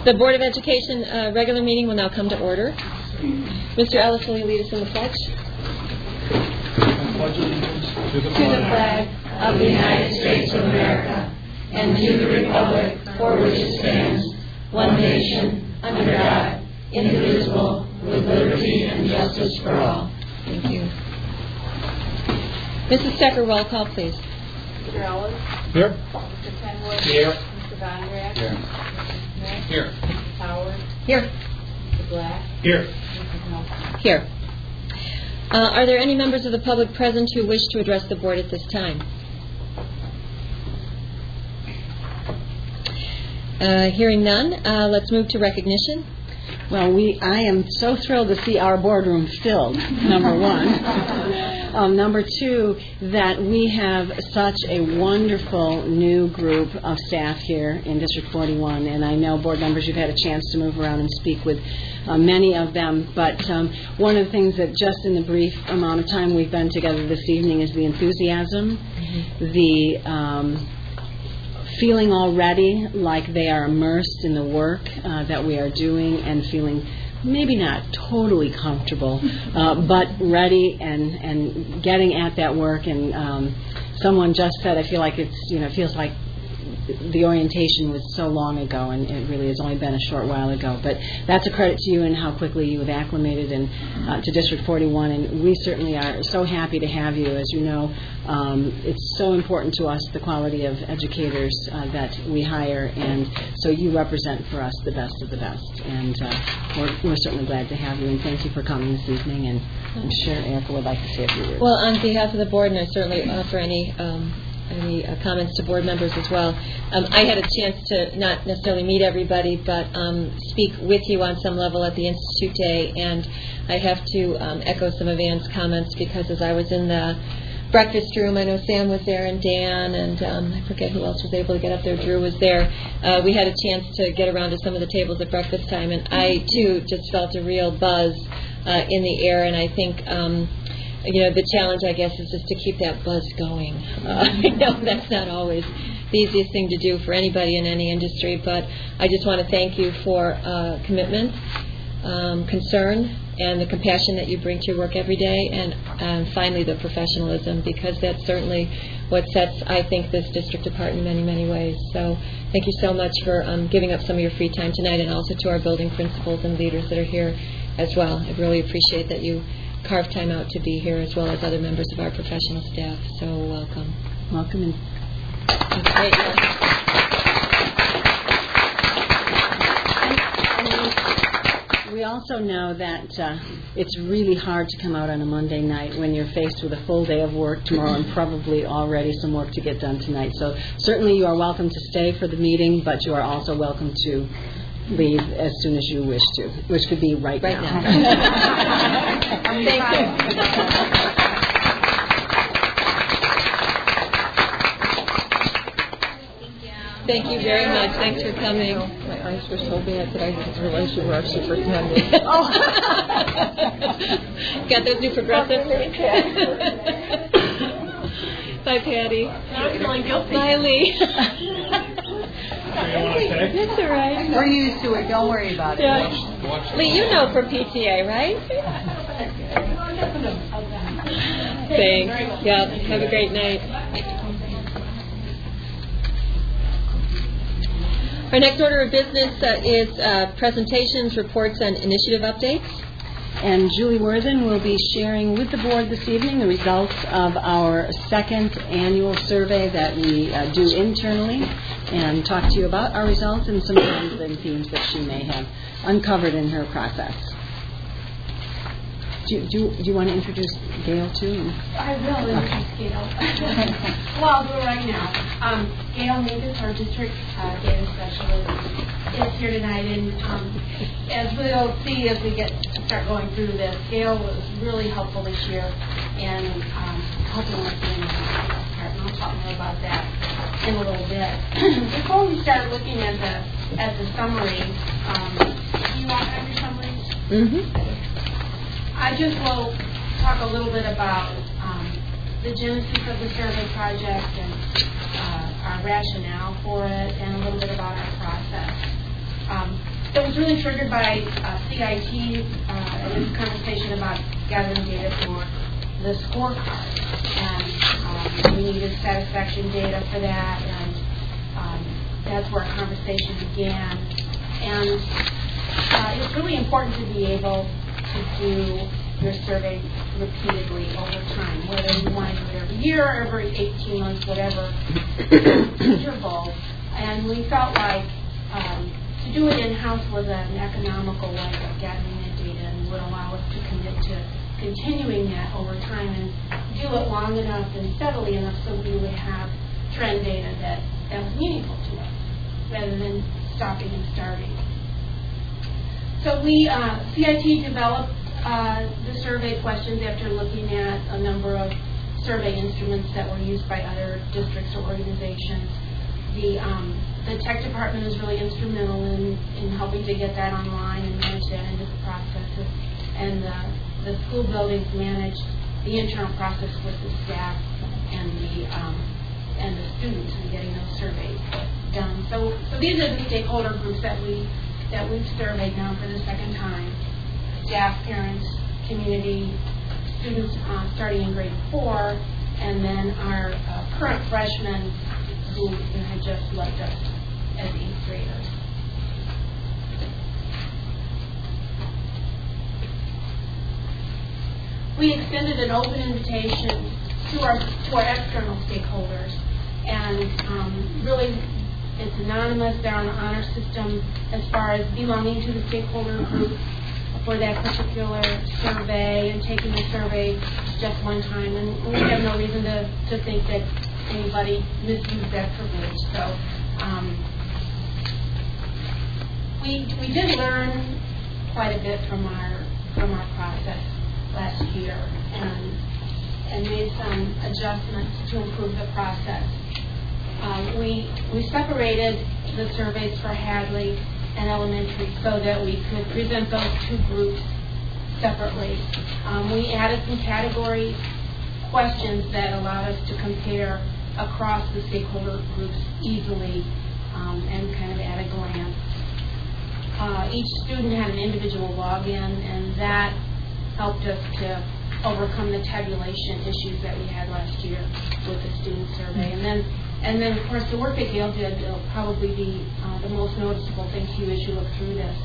The Board of Education regular meeting will now come to order. Mr. Ellis, will you lead us in the pledge? Pledge allegiance to the flag of the United States of America and to the republic for which it stands, one nation, under God, indivisible, with liberty and justice for all. Thank you. Mrs. Stecker, roll call, please. Mr. Ellis? Here. Mr. Kenwood? Here. Mr. Vondrack? Here. Mrs. Smith? Here. Mrs. Howard? Here. Mr. Black? Here. Mrs. Nelson? Here. Are there any members of the public present who wish to address the board at this time? Hearing none, let's move to recognition. Well, I am so thrilled to see our boardroom filled, number one. Number two, that we have such a wonderful new group of staff here in District 41. And I know, board members, you've had a chance to move around and speak with many of them. But one of the things that just in the brief amount of time we've been together this evening is the enthusiasm, the feeling already like they are immersed in the work that we are doing and feeling maybe not totally comfortable, but ready and getting at that work. And someone just said, I feel like it feels like the orientation was so long ago, and it really has only been a short while ago. But that's a credit to you and how quickly you have acclimated to District 41, and we certainly are so happy to have you. As you know, it's so important to us, the quality of educators that we hire, and so you represent for us the best of the best. And we're certainly glad to have you, and thank you for coming this evening. And I'm sure Erica would like to say a few words. Well, on behalf of the board, and I certainly offer any comments to board members as well. I had a chance to not necessarily meet everybody, but speak with you on some level at the Institute Day, and I have to echo some of Ann's comments, because as I was in the breakfast room, I know Sam was there and Dan, and I forget who else was able to get up there. Drew was there. We had a chance to get around to some of the tables at breakfast time, and I, too, just felt a real buzz in the air, and I think the challenge, I guess, is just to keep that buzz going. I know that's not always the easiest thing to do for anybody in any industry, but I just want to thank you for commitment, concern, and the compassion that you bring to your work every day, and finally the professionalism, because that's certainly what sets, I think, this district apart in many, many ways. So thank you so much for giving up some of your free time tonight, and also to our building principals and leaders that are here as well. I really appreciate that you carve time out to be here, as well as other members of our professional staff. So welcome. Welcome. That's great. We also know that it's really hard to come out on a Monday night when you're faced with a full day of work tomorrow and probably already some work to get done tonight. So certainly you are welcome to stay for the meeting, but you are also welcome to leave as soon as you wish to, which could be right now. Thank you. Thank you very much. Thanks for coming. My eyes were so bad that I didn't realize you were our superintendent. Oh. Got those new progressives? Bye, Patty. I'm feeling guilty. Bye, Lee. That's all right. We're used to it. Don't worry about it. Yeah. Lee, you know from PTA, right? Thanks. Yeah. Have a great night. Our next order of business is presentations, reports, and initiative updates. And Julie Worthen will be sharing with the board this evening the results of our second annual survey that we do internally, and talk to you about our results and some trends and themes that she may have uncovered in her process. Do you want to introduce Gail too? I will introduce Gail. Well, I'll do it right now. Gail Minkus, our district data specialist, is here tonight, and as we'll see as we start going through this, Gail was really helpful this year in helping us in the part, and I'll talk more about that in a little bit. Before we start looking at the summary, do you all have your summaries? Mm-hmm. I just will talk a little bit about the genesis of the survey project and our rationale for it, and a little bit about our process. It was really triggered by CIT and this conversation about gathering data for the scorecard. And we needed satisfaction data for that, and that's where our conversation began. And it's really important to be able to do your survey repeatedly over time, whether you want to do it every year or every 18 months, whatever interval. And we felt like to do it in-house was an economical way of gathering the data and would allow us to commit to continuing that over time and do it long enough and steadily enough so we would have trend data that was meaningful to us rather than stopping and starting. So CIT developed the survey questions after looking at a number of survey instruments that were used by other districts or organizations. The tech department is really instrumental in helping to get that online and manage that into the processes. And the school buildings manage the internal process with the staff and the students in getting those surveys done. So these are the stakeholder groups that we've surveyed now for the second time: staff, parents, community, students starting in grade 4, and then our current freshmen who had just left us as 8th graders. We extended an open invitation to our external stakeholders, and really it's anonymous. They're on the honor system as far as belonging to the stakeholder group for that particular survey and taking the survey just one time, and we have no reason to think that anybody misused that privilege. So we did learn quite a bit from our process last year and made some adjustments to improve the process. We separated the surveys for Hadley and elementary so that we could present those two groups separately. We added some category questions that allowed us to compare across the stakeholder groups easily and kind of at a glance. Each student had an individual login, and that helped us to overcome the tabulation issues that we had last year with the student survey. And then, of course, the work that Gail did will probably be the most noticeable thing to you as you look through this.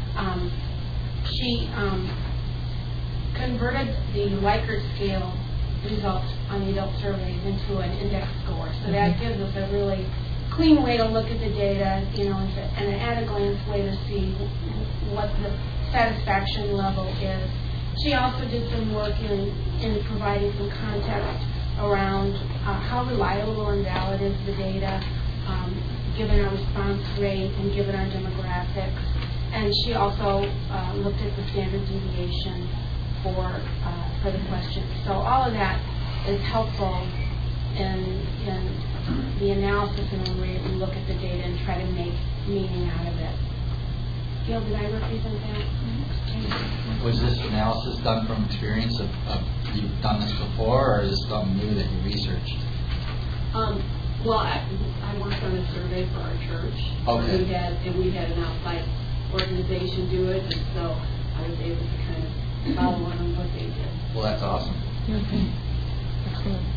She converted the Likert scale results on the adult surveys into an index score. So that gives us a really clean way to look at the data, and an at-a-glance way to see what the satisfaction level is. She also did some work in providing some context around how reliable and valid is the data, given our response rate and given our demographics. And she also looked at the standard deviation for the questions. So all of that is helpful in the analysis and when we look at the data and try to make meaning out of it. Gail, did I represent that? Was this analysis done from experience of you've done this before, or is this something new that you researched? Well, I worked on a survey for our church. Okay. We had an outside organization do it, and so I was able to kind of follow on what they did. Well, that's awesome. Okay. Excellent.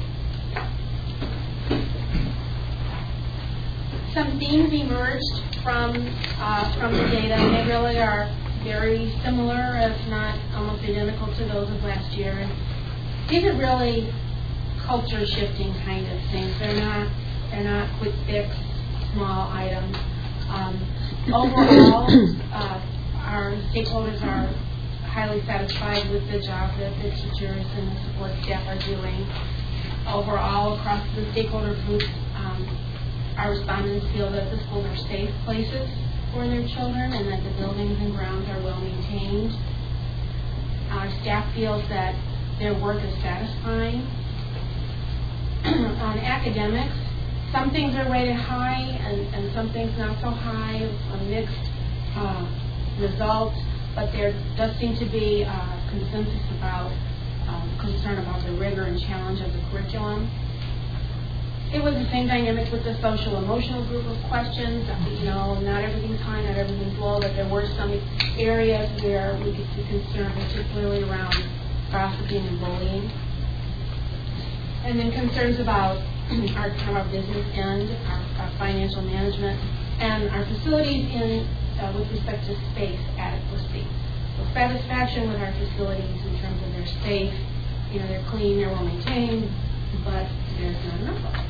Some themes emerged from the data, and they really are very similar, if not almost identical to those of last year. And these are really culture shifting kind of things. They're not quick fix, small items. Overall, our stakeholders are highly satisfied with the job that the teachers and the support staff are doing. Overall, across the stakeholder groups, our respondents feel that the schools are safe places for their children and that the buildings and grounds are well maintained. Our staff feels that their work is satisfying. On academics, some things are rated high and some things not so high, a mixed result, but there does seem to be consensus about concern about the rigor and challenge of the curriculum. It was the same dynamic with the social emotional group of questions. Not everything's high, not everything's low, but there were some areas where we could see concern, particularly around gossiping and bullying. And then concerns about our business end, our financial management, and our facilities with respect to space adequacy. So satisfaction with our facilities in terms of they're safe, they're clean, they're well maintained, but there's not enough of them.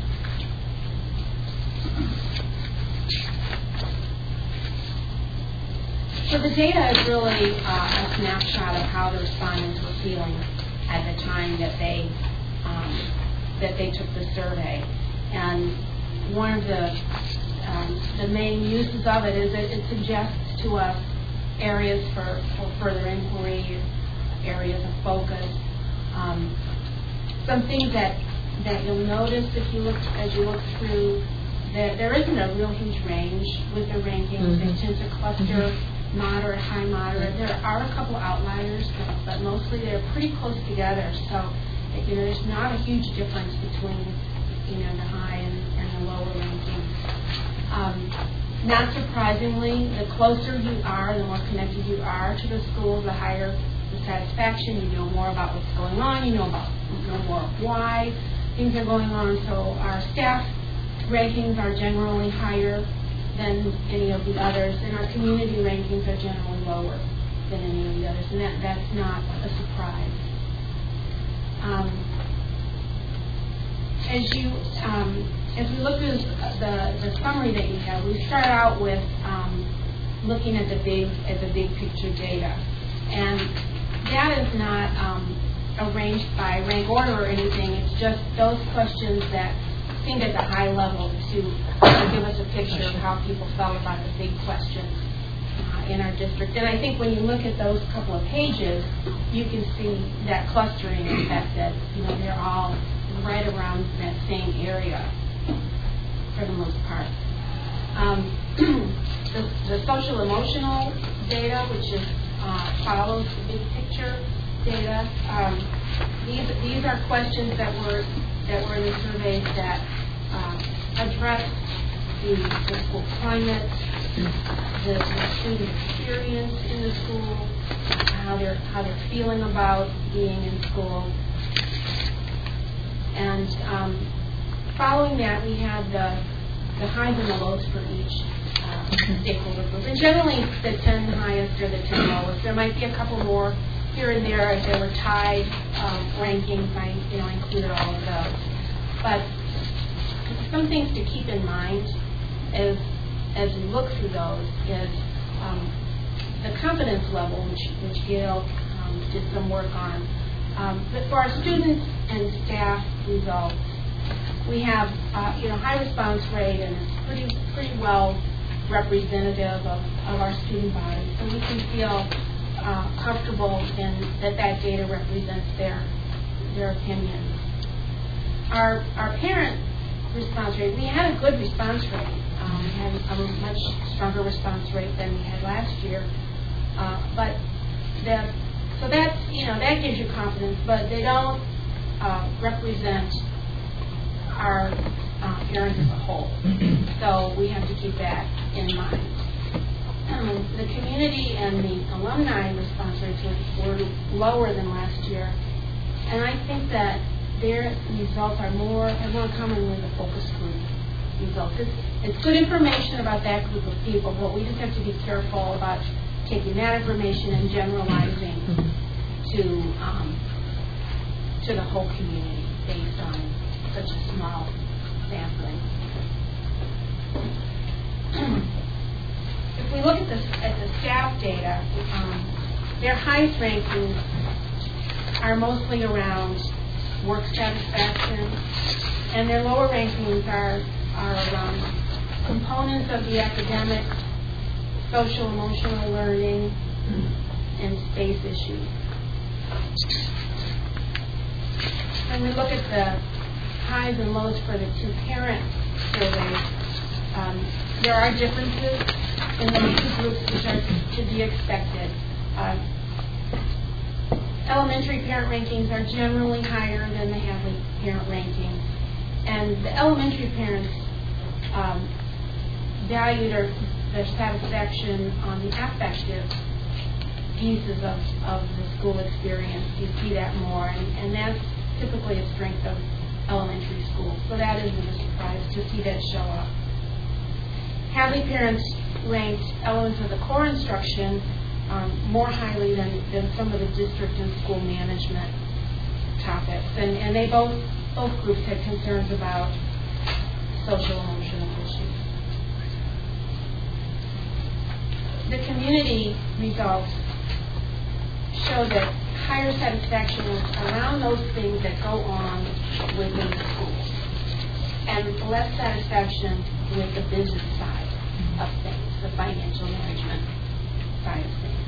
So the data is really a snapshot of how the respondents were feeling at the time that they took the survey. And one of the main uses of it is that it suggests to us areas for further inquiry, areas of focus. Some things that you'll notice as you look through, that there isn't a real huge range with the rankings. They tend to cluster moderate, high, moderate. There are a couple outliers, but mostly they're pretty close together. So, there's not a huge difference between, the high and the lower rankings. Not surprisingly, the closer you are, the more connected you are to the school, the higher the satisfaction. You know more about what's going on. You know more of why things are going on. So our staff rankings are generally higher than any of the others, and our community rankings are generally lower than any of the others, and that's not a surprise. As we look through the summary that you have, we start out with looking at the big picture data, and that is not arranged by rank order or anything. It's just those questions that seemed at the high level to give us a picture of how people felt about the big questions in our district. And I think when you look at those couple of pages, you can see that clustering effect, that they're all right around that same area for the most part. The social emotional data, which is follows the big picture data, these are questions that were in the surveys that address the school climate, the student experience in the school, how they're feeling about being in school. And following that, we have the highs and the lows for each stakeholder group. And generally, the 10 highest or the 10 lowest. There might be a couple more here and there. If there were tied rankings, I included all of those. But some things to keep in mind as we look through those is the confidence level, which Gail did some work on. But for our students and staff results, we have high response rate, and it's pretty well representative of our student body. So we can feel comfortable in that data represents their opinions. Our parent response rate, we had a good response rate. We had a much stronger response rate than we had last year. So that gives you confidence, but they don't represent our parents as a whole. So we have to keep that in mind. The community and the alumni response rates were lower than last year, and I think that their results are more commonly the focus group results. It's good information about that group of people, but we just have to be careful about taking that information and generalizing to the whole community based on such a small sampling. If we look at the staff data, their highest rankings are mostly around work satisfaction, and their lower rankings are around components of the academics, social emotional learning, and space issues. When we look at the highs and lows for the two parent surveys, there are differences in those two groups which are to be expected. Elementary parent rankings are generally higher than the Hadley parent rankings, and the elementary parents valued or their satisfaction on the affective pieces of the school experience. You see that more, and that's typically a strength of elementary school. So that isn't a surprise to see that show up. Hadley parents ranked elements of the core instruction more highly than some of the district and school management topics. And they both groups had concerns about social emotional issues. The community results show that higher satisfaction is around those things that go on within the school, and less satisfaction with the business side of things, the financial management side of things.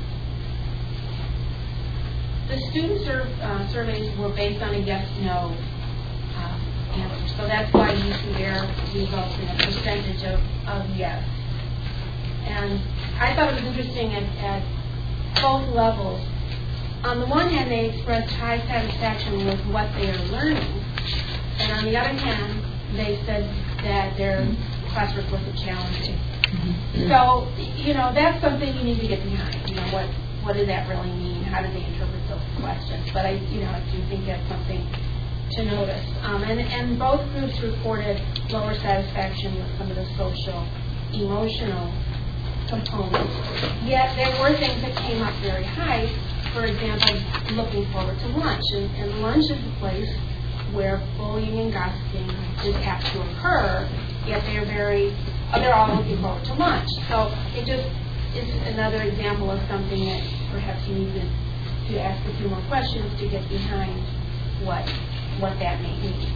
The student surveys were based on a yes/no answer, so that's why you see their results in a percentage of yes. And I thought it was interesting at both levels. On the one hand, they expressed high satisfaction with what they are learning, and on the other hand, they said that their classwork wasn't challenging. So, that's something you need to get behind. What does that really mean? How do they interpret those questions? But I do think that's something to notice. And both groups reported lower satisfaction with some of the social, emotional components. Yet there were things that came up very high. For example, looking forward to lunch. And lunch is a place where bullying and gossiping is apt to occur, yet they're all looking forward to lunch. So it just is another example of something that perhaps you need to ask a few more questions to get behind what that may mean.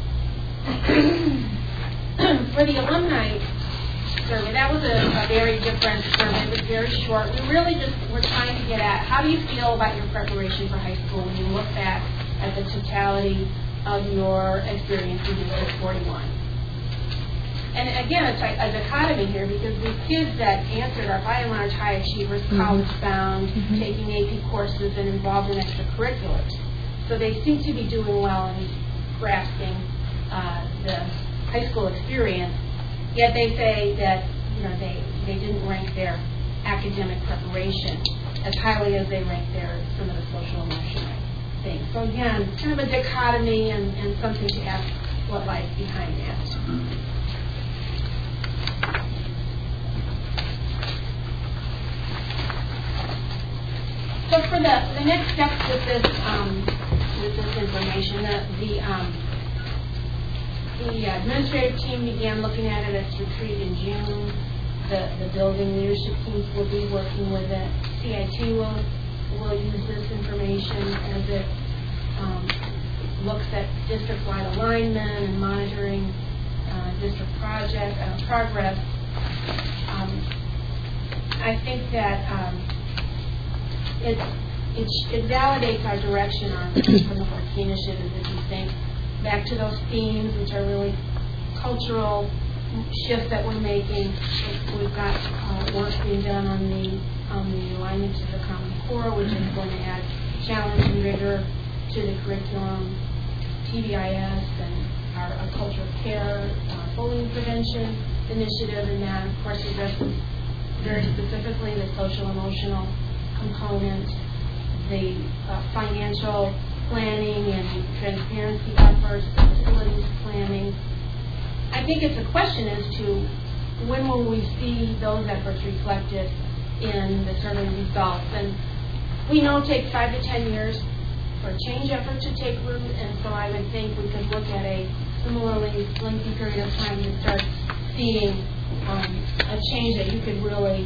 For the alumni survey, that was a very different survey. It was very short. We really just were trying to get at how do you feel about your preparation for high school when you look back at the totality of your experience in District 41. And again, it's a dichotomy here because the kids that answered are by and large high achievers, college-bound, taking AP courses and involved in extracurriculars. So they seem to be doing well in grasping the high school experience. Yet they say that they didn't rank their academic preparation as highly as they ranked some of the social emotional things. So again, kind of a dichotomy and something to ask what lies behind that. So for the next steps with this information, the administrative team began looking at it at retreat in June. The building leadership teams will be working with it. CIT will use this information as it looks at district-wide alignment and monitoring district progress. I think that it validates our direction on some of our key initiatives if you think back to those themes, which are really cultural shifts that we're making. We've got work being done on the alignment to the Common Core, which is going to add challenge and rigor to the curriculum, TBIS, and our culture of care, bullying prevention initiative, and that, of course, addresses very specifically the social emotional component, the financial planning and transparency efforts, the facilities planning. I think it's a question as to when will we see those efforts reflected in the survey results. And we know it takes 5 to 10 years for a change effort to take root, and so I would think we could look at a similarly lengthy period of time to start seeing a change that you could really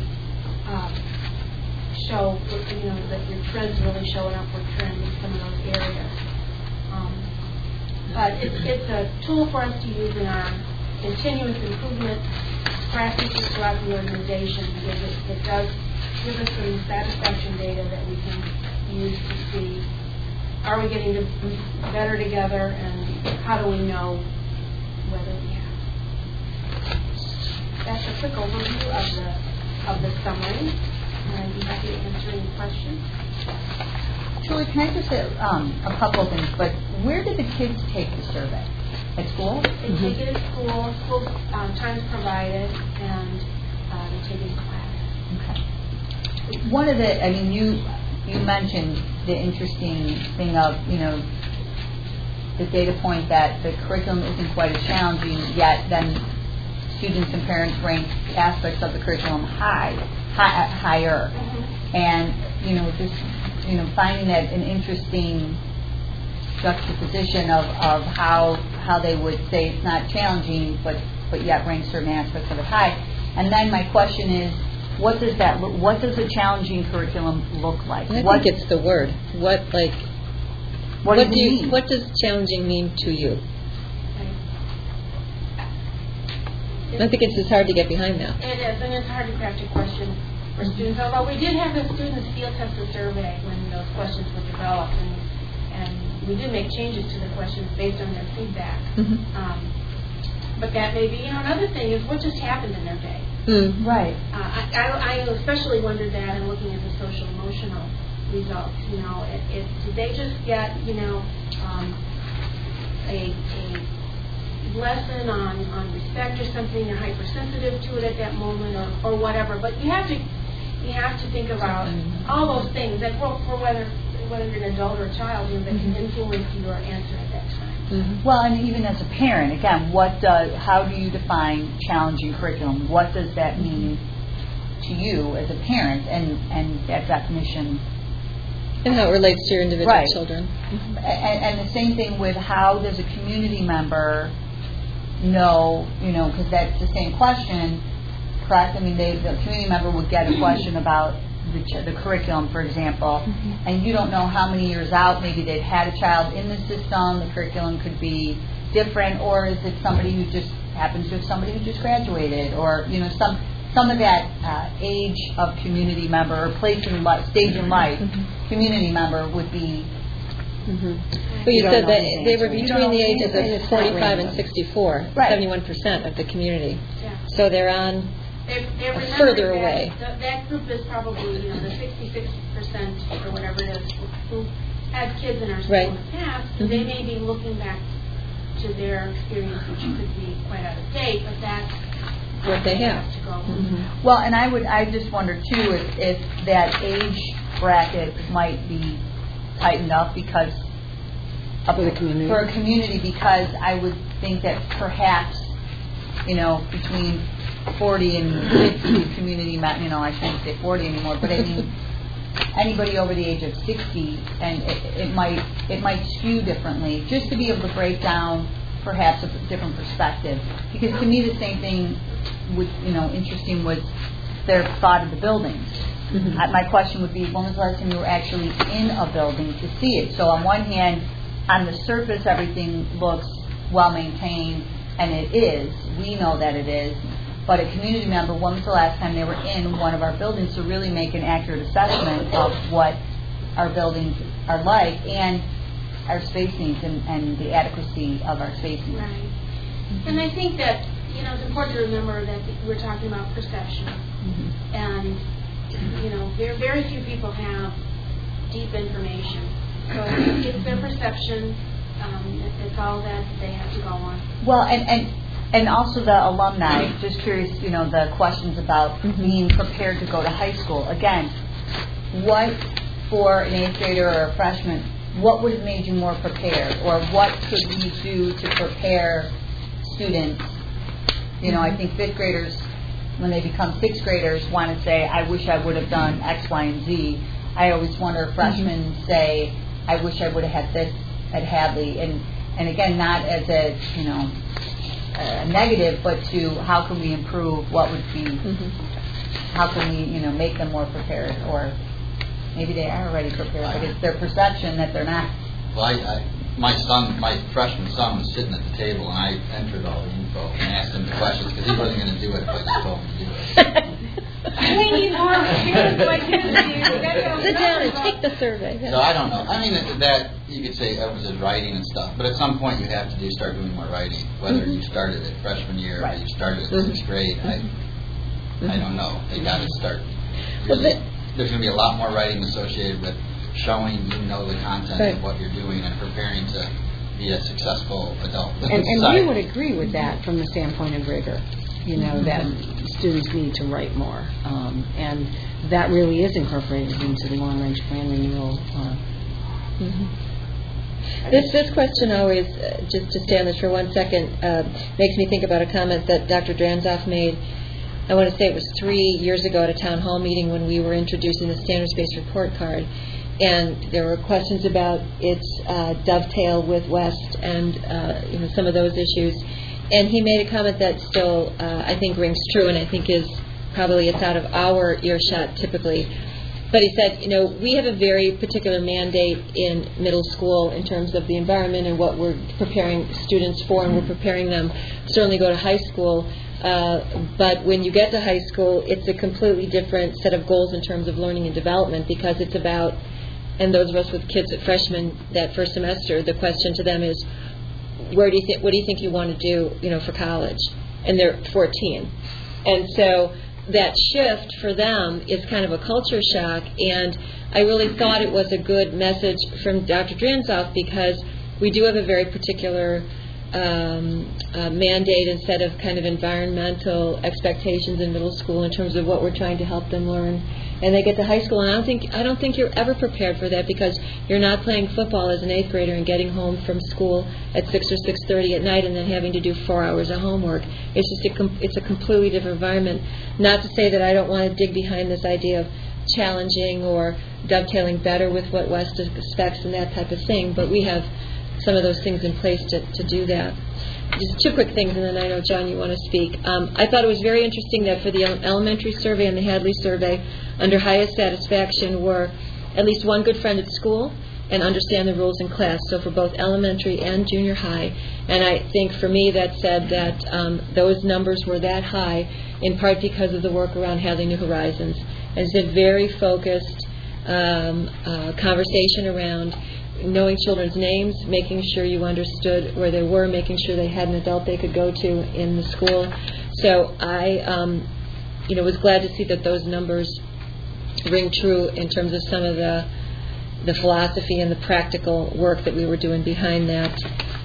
show, that your trends really show an upward trend in some of those areas. But it's a tool for us to use in our continuous improvement practices throughout the organization because it does give us some satisfaction data that we can use to see are we getting better together and how do we know whether we have. That's a quick overview of the summary. And I'd be happy to answer any questions. Julie, can I just say a couple of things, but where did the kids take the survey? At school? They take it at school, time's provided, and taking the class. Okay. One of the, I mean, you mentioned the interesting thing of, the data point that the curriculum isn't quite as challenging, yet then students and parents rank aspects of the curriculum higher. And, just, finding that an interesting juxtaposition of how they would say it's not challenging, but yet rank certain aspects of it high. And then my question is, what does a challenging curriculum look like? I think it's the word. What does challenging mean to you? I think it's just hard to get behind that. It is, and it's hard to craft a question for students. Although we did have the students field test a survey when those questions were developed, and we did make changes to the questions based on their feedback. But that may be, another thing is what just happened in their day. Right. I especially wondered that in looking at the social emotional results. Did they just get a lesson on respect or something? They're hypersensitive to it at that moment, or whatever. But you have to think about all those things that for whether you're an adult or a child, that can influence your answer at that time. Well, and even as a parent, again, how do you define challenging curriculum? What does that mean to you as a parent, and that definition? And how it relates to your individual right. children. And the same thing with how does a community member know, because that's the same question, correct? I mean, the community member would get a question about the curriculum, for example, and you don't know how many years out maybe they've had a child in the system, the curriculum could be different, or is it somebody who just happens to have somebody who just graduated, or, some of that age of community member, or place in life, stage in life, community member would be. But you said that they were between the ages of 45 and 64, right. 71% of the community. Yeah. So they're on further away. That group is probably, the 66% or whatever it is who had kids in our school in the past. So they may be looking back to their experience, which could be quite out of date, but that's what they have to go. Well, and I just wonder too if that age bracket might be tightened up because for the community. For a community, because I would think that perhaps between 40 and 50 community, I shouldn't say 40 anymore, but I mean anybody over the age of 60, and it might skew differently, just to be able to break down perhaps a different perspective. Because to me the same thing would, interesting was their thought of the buildings. My question would be, when was the last time you were actually in a building to see it? So on one hand, on the surface everything looks well maintained, and it is. We know that it is. But a community member, when was the last time they were in one of our buildings to really make an accurate assessment of what our buildings are like and our space needs and the adequacy of our space needs. Right. And I think that, it's important to remember that we're talking about perception. And, very few people have deep information. So it's their perception. It's all that they have to go on. Well, and also the alumni, just curious, the questions about being prepared to go to high school. Again, what for an 8th grader or a freshman, what would have made you more prepared? Or what could we do to prepare students? I think 5th graders, when they become 6th graders, want to say, I wish I would have done X, Y, and Z. I always wonder if freshmen say, I wish I would have had this at Hadley. And again, not as a, negative, but to how can we improve, what would be, how can we, make them more prepared, or maybe they are already prepared, but it's their perception that they're not. Well, my freshman son was sitting at the table, and I entered all the info and asked him the questions because he wasn't going to do it if I just told him to do it. We need more students like him. Sit down and take the survey. So I don't know. I mean, that you could say emphasis writing and stuff, but at some point you have to start doing more writing. Whether you started at freshman year or you started at 6th grade, I don't know. They got to start. Really, there's going to be a lot more writing associated with showing the content of what you're doing and preparing to be a successful adult. And we would agree with that from the standpoint of rigor. that students need to write more. And that really is incorporated into the long-range plan renewal. This question always, just to stay on this for 1 second, makes me think about a comment that Dr. Dranzoff made. I want to say it was 3 years ago at a town hall meeting when we were introducing the standards-based report card. And there were questions about its dovetail with West and some of those issues. And he made a comment that still, I think, rings true, and I think it's out of our earshot typically. But he said, we have a very particular mandate in middle school in terms of the environment and what we're preparing students for, and we're preparing them to certainly go to high school. But when you get to high school, it's a completely different set of goals in terms of learning and development, because it's about, and those of us with kids at freshmen that first semester, the question to them is, what do you think you want to do, for college? And they're 14. And so that shift for them is kind of a culture shock, and I really thought it was a good message from Dr. Dranzoff, because we do have a very particular mandate and set of kind of environmental expectations in middle school in terms of what we're trying to help them learn. And they get to high school, and I don't think you're ever prepared for that, because you're not playing football as an 8th grader and getting home from school at 6 or 6:30 at night and then having to do 4 hours of homework. It's just it's a completely different environment. Not to say that I don't want to dig behind this idea of challenging or dovetailing better with what West expects and that type of thing, but we have some of those things in place to do that. Just 2 quick things, and then I know, John, you want to speak. I thought it was very interesting that for the elementary survey and the Hadley survey, under highest satisfaction were at least one good friend at school and understand the rules in class, so for both elementary and junior high. And I think for me that said that those numbers were that high in part because of the work around Hadley New Horizons. And it's a very focused conversation around knowing children's names, making sure you understood where they were, making sure they had an adult they could go to in the school. So I was glad to see that those numbers ring true in terms of some of the philosophy and the practical work that we were doing behind that.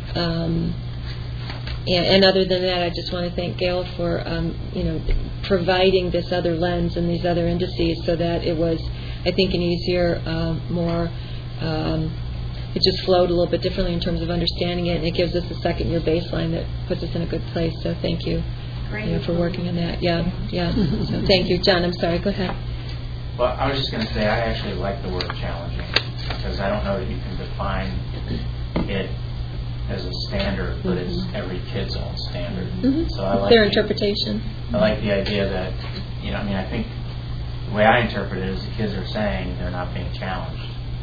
And other than that, I just want to thank Gail for providing this other lens and these other indices, so that it was, I think, an easier, more it just flowed a little bit differently in terms of understanding it, and it gives us a second-year baseline that puts us in a good place. So thank you, for working on that. Yeah. So thank you. John, I'm sorry. Go ahead. Well, I was just going to say, I actually like the word challenging, because I don't know that you can define it as a standard, but it's every kid's own standard. So I like their interpretation. I like the idea that, I think the way I interpret it is the kids are saying they're not being challenged.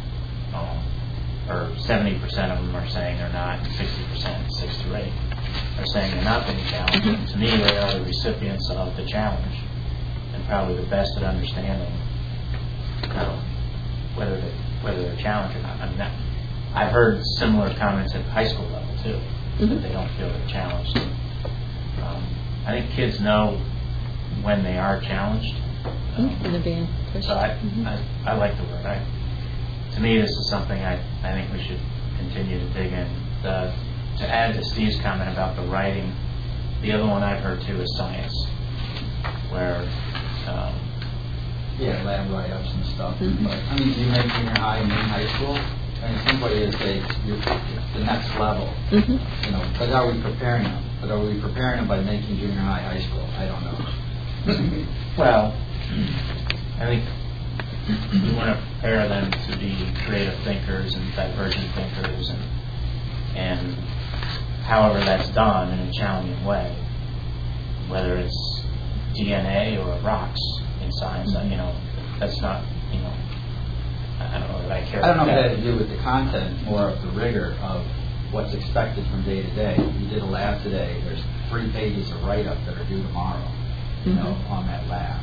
Or 70% of them are saying they're not, and 60%, 6 to 8, are saying they're not being challenged. To me, they are the recipients of the challenge, and probably the best at understanding whether they're challenged or not. I mean, I've heard similar comments at the high school level too, that they don't feel they're challenged. I think kids know when they are challenged. When they're being pushed. So I like the word. To me, this is something I think we should continue to dig in. To add to Steve's comment about the writing, the other one I've heard too is science, where lab write-ups and stuff. But do you make junior high and high school? Somebody is the next level. But are we preparing them? But are we preparing them by making junior high school? I don't know. Well, I think we want to prepare them to be creative thinkers and divergent thinkers, and however that's done in a challenging way, whether it's DNA or rocks in science, that's not, I don't know that I care. I don't know if that had to do with the content, more of the rigor of what's expected from day to day. We did a lab today. There's 3 pages of write-up that are due tomorrow, on that lab.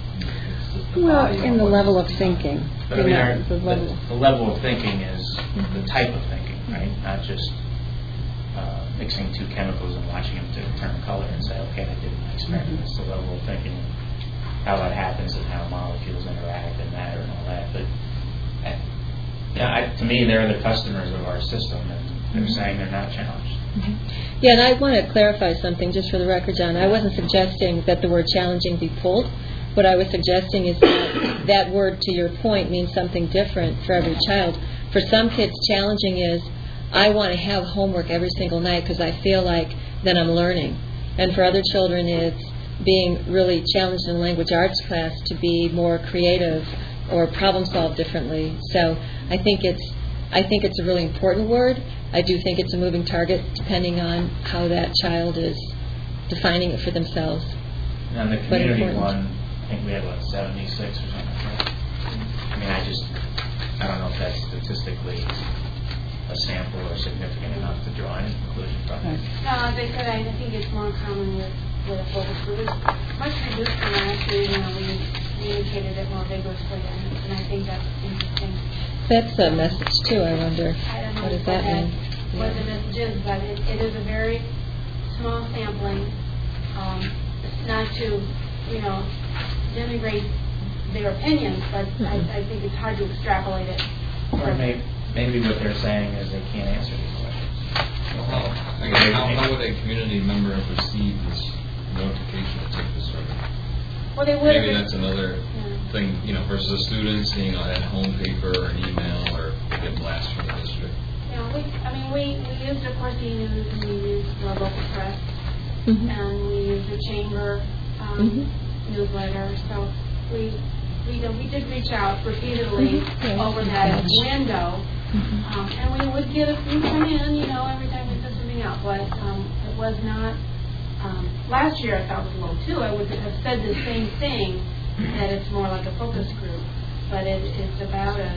In the level of thinking. But the level of thinking is the type of thinking, right? Not just mixing 2 chemicals and watching them turn color and say, okay, I did my experiment. It's the level of thinking, how that happens and how molecules interact and matter and all that. But to me, they're the customers of our system, and they're saying they're not challenged. Yeah, and I want to clarify something just for the record, John. I wasn't suggesting that the word challenging be pulled. What I was suggesting is that that word, to your point, means something different for every child. For some kids, challenging is, I want to have homework every single night because I feel like then I'm learning. And for other children, it's being really challenged in language arts class to be more creative or problem solve differently. So I think it's a really important word. I do think it's a moving target depending on how that child is defining it for themselves. And on the community one, I think we had 76 or something like that. I mean, I don't know if that's statistically a sample or significant enough to draw any conclusion from it. No, as I said, I think it's more common with a focus group. It's much reduced from last year. We communicated it more vigorously, and I think that's interesting. That's a message too, I wonder. I don't know what does that mean? What the message is, but it is a very small sampling. Not to, denigrate their opinions, but I think it's hard to extrapolate it. Or maybe what they're saying is they can't answer these questions. Well, how would a community member have received this notification to take the survey? Well, they would. Maybe that's another thing, versus a student seeing at home paper or an email or get blast from the district. We used, of course, e-news, and we used the local press, and we used the chamber newsletter. So we did reach out repeatedly over that window, and we would get a few come in, every time we put something out. But it was not. Last year I thought it was low too. I would have said the same thing, that it's more like a focus group, but it's about a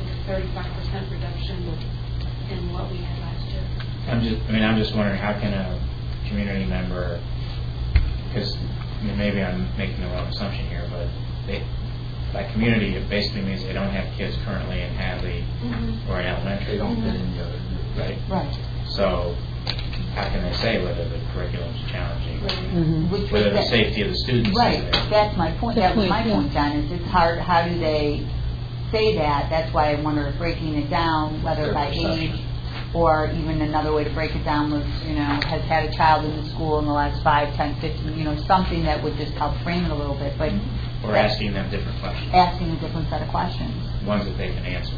35% reduction in what we had last year. I'm just wondering, how can a community member, because maybe I'm making the wrong assumption here, but by community it basically means they don't have kids currently in Hadley or in elementary. They don't fit in the other group. Right. So how can they say whether the curriculum is challenging, whether the safety of the students Right. is there? That's my point. That was my point, John, is it's hard. How do they say that? That's why I wonder if breaking it down, whether by age or even another way to break it down was, has had a child in the school in the last 5, 10, 15, something that would just help frame it a little bit. But or asking them different questions. Asking a different set of questions. Ones that they can answer.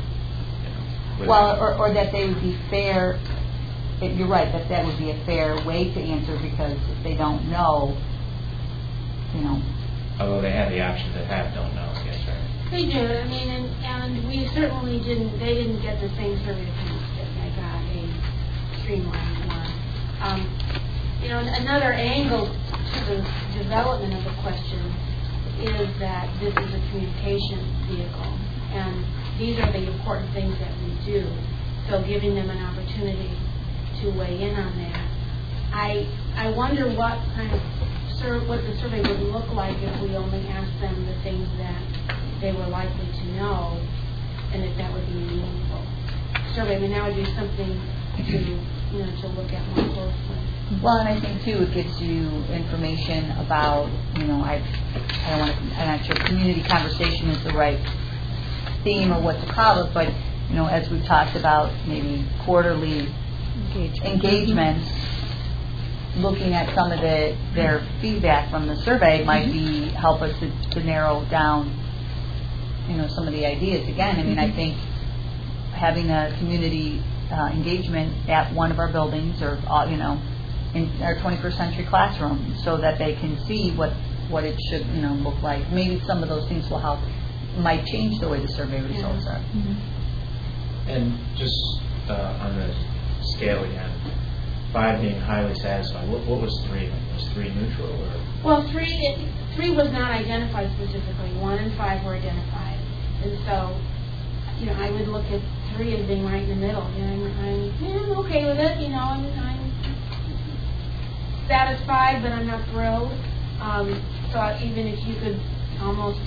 Or that they would be fair. You're right, that would be a fair way to answer, because if they don't know, Although they have the option to don't know, I guess, right? They do. And we certainly they didn't get the same survey points that I got a streamlined one. Another angle to the development of the question is that this is a communication vehicle, and these are the important things that we do. So giving them an opportunity to weigh in on that. I wonder what kind of what the survey would look like if we only asked them the things that they were likely to know, and if that would be a meaningful survey. That would be something to look at more closely. Well, and I think too, it gives you information about, I'm not sure community conversation is the right theme or what to call it, but as we've talked about, maybe quarterly engagements, looking at some of their feedback from the survey might help us to narrow down, some of the ideas. Again, I think having a community engagement at one of our buildings, or in our 21st century classroom, so that they can see what it should look like. Maybe some of those things might change the way the survey results are. And just on the scale again, 5 being highly satisfied. What was 3? Was 3 neutral, or? Well, 3 was not identified specifically. 1 and 5 were identified, and so I would look at 3 as being right in the middle. I'm okay with it. I'm satisfied, but I'm not thrilled. So even if you could almost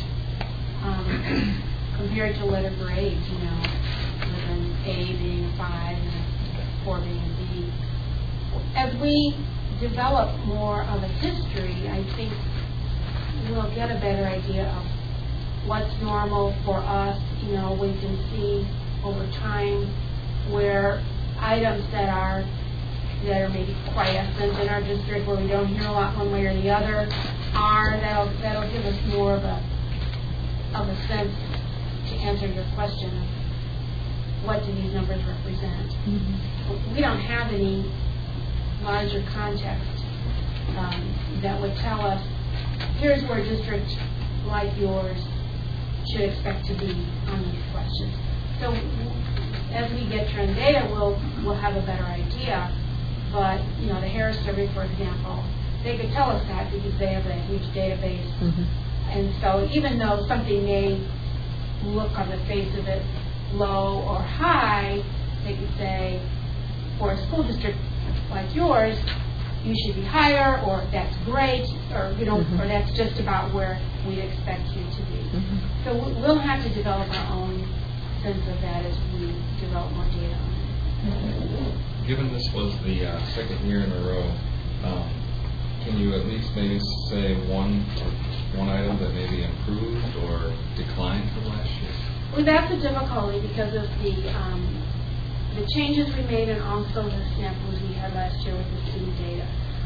compare it to letter grades, with an A being a 5 and a 4 being a B. As we develop more of a history, I think we'll get a better idea of what's normal for us. We can see over time where items that are that are maybe quiescent in our district, where we don't hear a lot one way or the other, that'll give us more of a sense to answer your question of what do these numbers represent. Mm-hmm. We don't have any larger context that would tell us, here's where a district like yours should expect to be on these questions. So as we get trend data, we'll have a better idea. But, the Harris survey, for example, they could tell us that because they have a huge database. Mm-hmm. And so even though something may look on the face of it low or high, they could say, for a school district like yours, you should be higher, or that's great, or or that's just about where we expect you to be. Mm-hmm. So we'll have to develop our own sense of that as we develop more data on it. Given this was the second year in a row, can you at least maybe say one item that maybe improved or declined from last year? Well, that's a difficulty because of the changes we made and also the samples we had last year with the student data.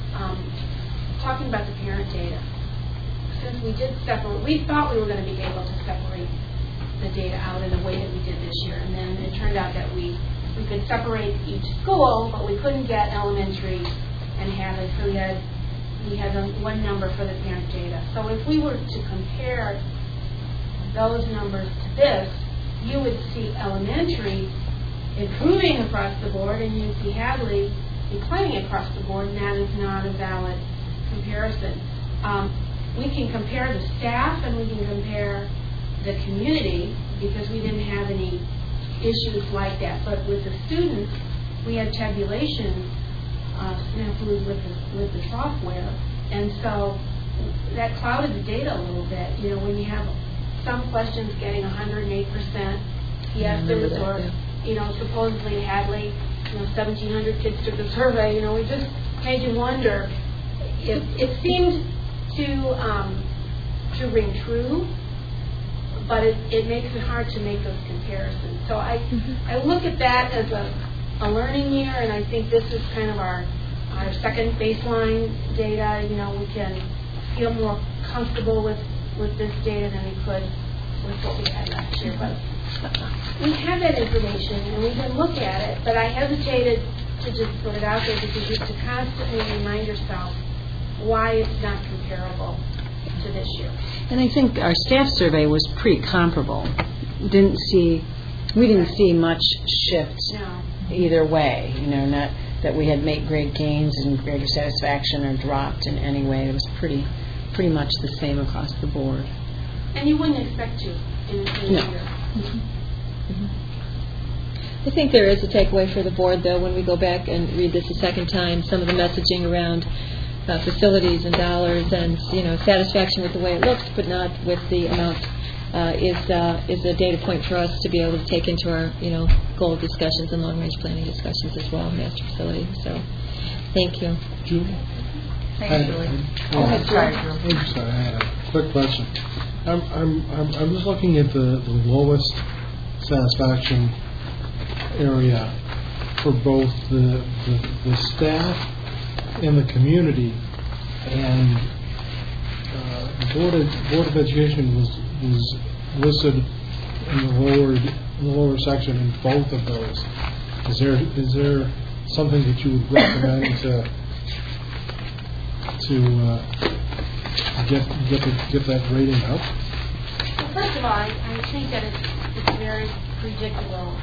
Talking about the parent data, since we did separate, we thought we were going to be able to separate the data out in the way that we did this year, and then it turned out that we could separate each school, but we couldn't get elementary and have it, so we had one number for the parent data. So if we were to compare those numbers to this, you would see elementary improving across the board, and you'd see Hadley declining across the board, and that is not a valid comparison. We can compare the staff and we can compare the community because we didn't have any issues like that. But with the students, we had tabulation snafus with the software, and so that clouded the data a little bit. When you have some questions getting 108% yeses, or supposedly Hadley, 1,700 kids took the survey. We just made you wonder. It seemed to ring true, but it makes it hard to make those comparisons. So I look at that as a learning year, and I think this is kind of our second baseline data. We can feel more comfortable with this data than we could with what we had last year. But we have that information, and we can look at it, but I hesitated to just put it out there because you have to constantly remind yourself why it's not comparable to this year. And I think our staff survey was pretty comparable. We didn't see much shift either way. Not that we had made great gains and greater satisfaction or dropped in any way. It was pretty much the same across the board. And you wouldn't expect to in a year. Mm-hmm. Mm-hmm. I think there is a takeaway for the board, though, when we go back and read this a second time. Some of the messaging around facilities and dollars and satisfaction with the way it looks, but not with the amount, is a data point for us to be able to take into our goal discussions and long range planning discussions as well, master facility. So, thank you. Julie. Thanks, Julie. Go ahead, Julie. I'm sorry, I had a quick question. I'm just looking at the lowest satisfaction area for both the staff and the community, and the Board of Education was listed in the lower section in both of those. Is there something that you would recommend to get that rating up? Well, first of all, I think that it's very predictable.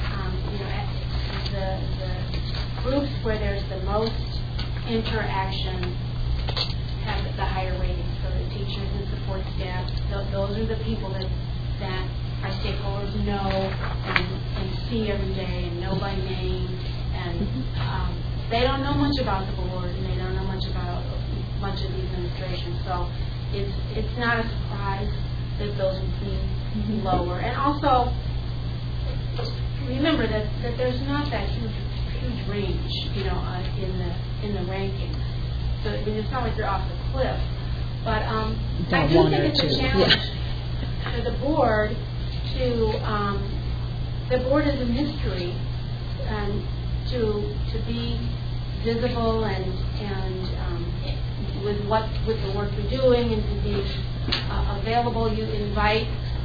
The groups where there's the most interaction have the higher ratings. So the teachers and support staff, those are the people that our stakeholders know and see every day and know by name. And they don't know much about the board, and they don't know much about much of the administration. So it's not a surprise that those would be lower. And also, remember that there's not that huge range, in the rankings. So it's not like you're off the cliff. But I do think it's a challenge for the board the board is a mystery, and to be visible and with the work you're doing and to be available. You invite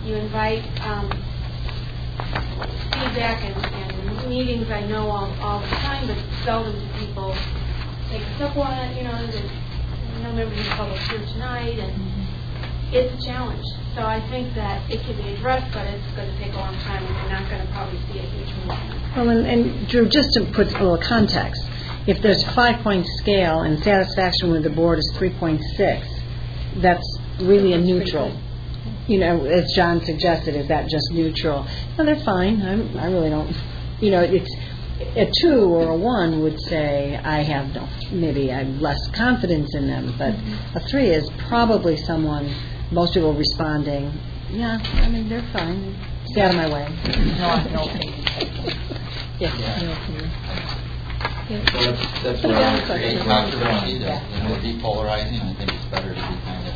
feedback and meetings. I know all the time, but seldom do people take us up on it. There's no members of the public here tonight, and it's a challenge. So I think that it can be addressed, but it's going to take a long time, and we're not going to probably see a huge movement. Well, and Drew, just to put a little context, if there's a 5-point scale and satisfaction with the board is 3.6, that's really a neutral. As John suggested, is that just neutral? No, they're fine. I really don't. It's a 2 or a 1 would say I have maybe I have less confidence in them, but a 3 is probably someone. Most people responding, yeah, they're fine. Stay out of my way. No opinion. So that's what I would create controversy to depolarizing. I think it's better to be kind of.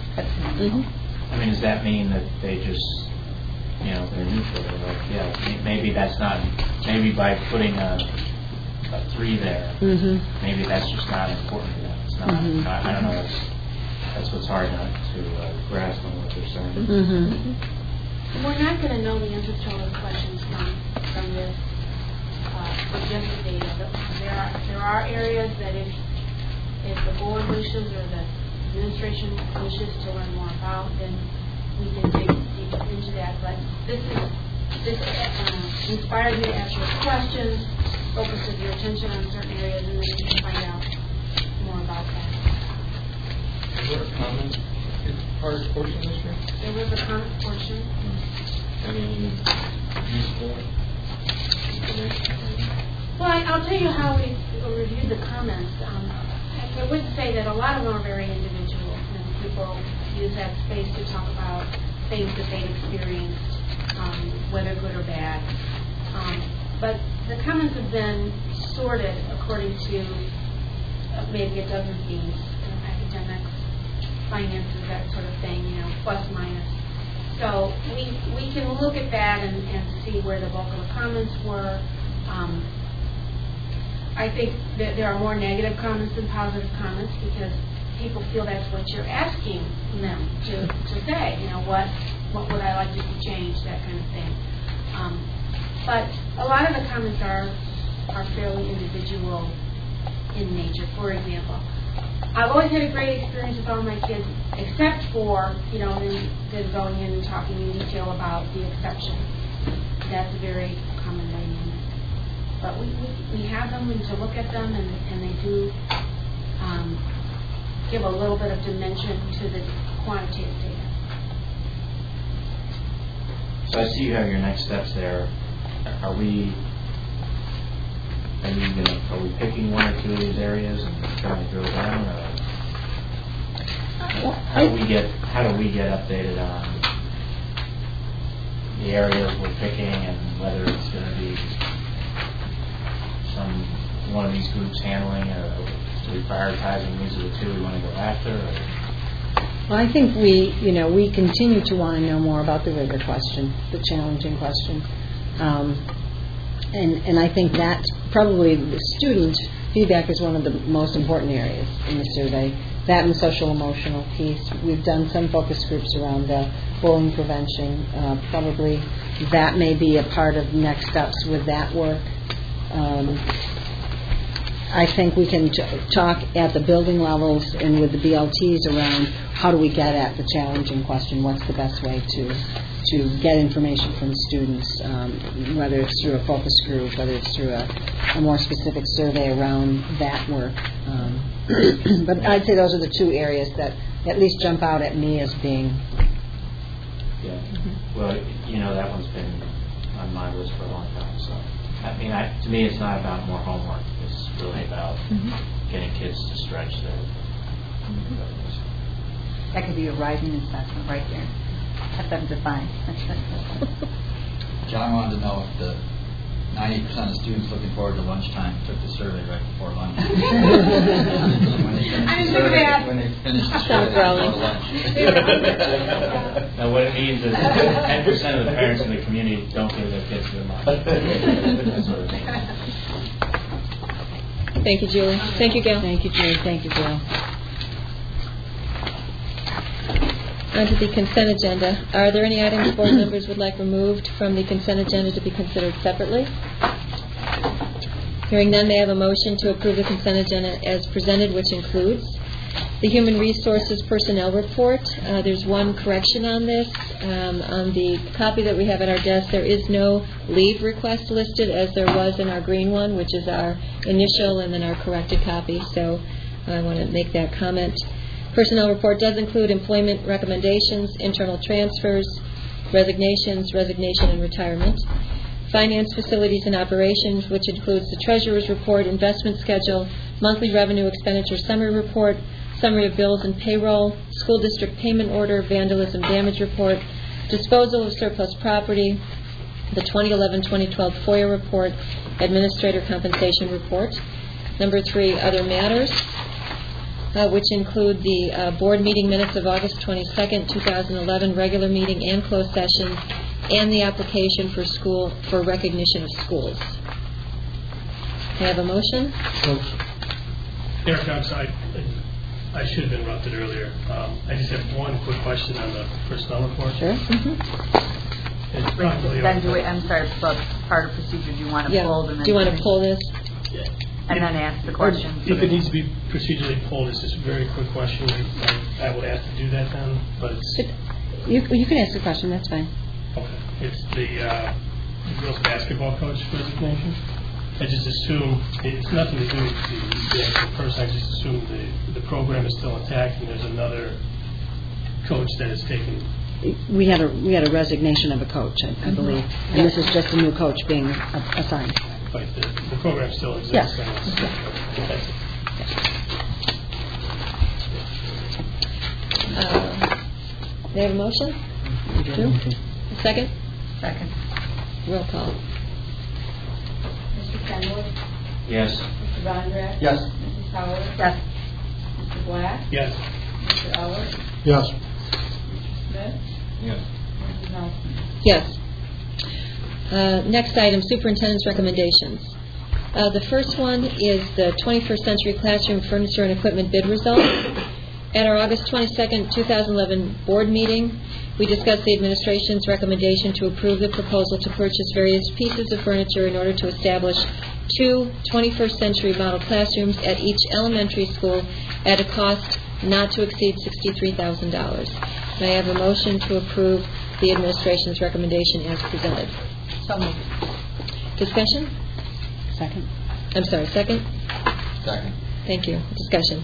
Does that mean that they just, they're neutral? Maybe that's not. Maybe by putting a 3 there, maybe that's just not important to them. It's not. I don't know. That's what's hard to grasp on what they're saying. We're not going to know the answers to all those questions from this objective data. There are areas that if the board wishes or the administration wishes to learn more about, then we can dig deeper into that. But this inspired me to ask you questions, focus your attention on certain areas, and then you can find out more about that. Was there a comment portion this year? There was a comment portion. Any useful information? Well, I'll tell you how we reviewed the comments. I would say that a lot of them are very individual, and people use that space to talk about things that they've experienced, whether good or bad. But the comments have been sorted according to maybe a dozen themes: academics, finances, that sort of thing, plus minus. So we can look at that and see where the bulk of the comments were. I think that there are more negative comments than positive comments because people feel that's what you're asking them to say. What would I like to see changed, that kind of thing. But a lot of the comments are fairly individual in nature. For example, I've always had a great experience with all my kids, except for, then going in and talking in detail about the exception. That's a very common dynamic. But we have them and to look at them, and they do give a little bit of dimension to the quantitative data. So I see you have your next steps there. Are we picking one or two of these areas and trying to drill down, or how do we get updated on the areas we're picking and whether it's going to be one of these groups handling, or are we prioritizing these are the two we want to go after? Well, I think we continue to want to know more about the rigor question, the challenging question. And I think that probably the student feedback is one of the most important areas in the survey. That and social emotional piece. We've done some focus groups around bullying prevention. Probably that may be a part of next steps with that work. I think we can talk at the building levels and with the BLTs around how do we get at the challenging question, what's the best way to get information from students, whether it's through a focus group, whether it's through a more specific survey around that work. But I'd say those are the two areas that at least jump out at me as being... Yeah. Well, that one's been on my list for a long time, so... to me, it's not about more homework. It's really about getting kids to stretch their abilities. That could be a writing assessment right there. Have them defined. John wanted to know if the 90% of students looking forward to lunchtime took the survey right before lunch. When they finish the survey, they go to lunch. Now, what it means is 10% of the parents in the community don't give their kids good lunch. That sort of thing. Thank you, Julie. Thank you, Gail. Thank you, Julie. Thank you, Gail. On to the consent agenda. Are there any items board members would like removed from the consent agenda to be considered separately? Hearing none, may I have a motion to approve the consent agenda as presented, which includes the Human Resources Personnel Report. There's one correction on this. On the copy that we have at our desk, there is no leave request listed as there was in our green one, which is our initial and then our corrected copy. So I want to make that comment. Personnel report does include employment recommendations, internal transfers, resignations, resignation, and retirement. Finance, facilities, and operations, which includes the treasurer's report, investment schedule, monthly revenue expenditure summary report, summary of bills and payroll, school district payment order, vandalism damage report, disposal of surplus property, the 2011-2012 FOIA report, administrator compensation report. Number 3, other matters, which include the board meeting minutes of August 22nd, 2011, regular meeting and closed session, and the application for recognition of schools. Can I have a motion? Eric, I'm sorry. I should have interrupted earlier. I just have one quick question on the personnel report. Sure. It's probably I'm sorry, but part of procedure, do you want to pull them? Do you want to pull this? Yeah. And then ask the question. If it needs to be procedurally pulled, it's just a very quick question. I would ask to do that then, but it's... You can ask the question, that's fine. Okay. It's the girls basketball coach resignation. I just assume it's nothing to do with the actual person. I just assume the program is still intact and there's another coach that is taken. We had a resignation of a coach, I believe, and this is just a new coach being assigned. But the program still exists. Yes. That's it. They have a motion? You do. A second? Second. Roll call. Mr. Kenwood? Yes. Mr. Vondrack? Yes. Mrs. Howard? Yes. Mr. Black? Yes. Mr. Ellis? Yes. Mr. Smith? Yes. Mrs. Nelson? Yes. Next item, superintendent's recommendations. The first one is the 21st Century Classroom Furniture and Equipment bid results. At our August 22nd, 2011 board meeting, we discussed the administration's recommendation to approve the proposal to purchase various pieces of furniture in order to establish 2 21st century model classrooms at each elementary school at a cost not to exceed $63,000. May I have a motion to approve the administration's recommendation as presented? So moved. Discussion? Second. I'm sorry, second? Second. Thank you. Discussion.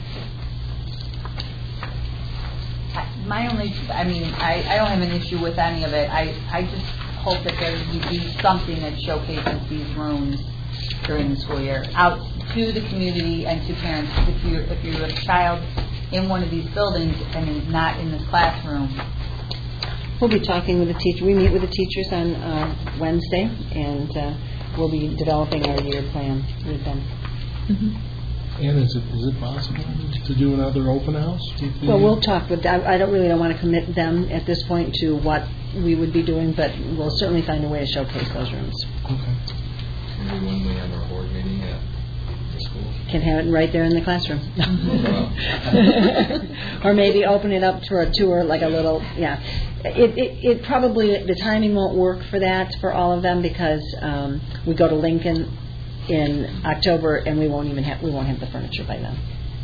My only, I don't have an issue with any of it. I just hope that there would be something that showcases these rooms during the school year out to the community and to parents. If you're a child in one of these buildings and is not in this classroom. We'll be talking with the teacher. We meet with the teachers on Wednesday, and we'll be developing our year plan with them. Mm-hmm. And is it possible to do another open house? Well, we'll talk with them. I don't want to commit them at this point to what we would be doing, but we'll certainly find a way to showcase those rooms. Okay. Maybe when we have our board meeting at the school. Can have it right there in the classroom. Or maybe open it up for a tour, like a little, yeah. It probably, the timing won't work for that for all of them because we go to Lincoln in October and we won't have the furniture by then.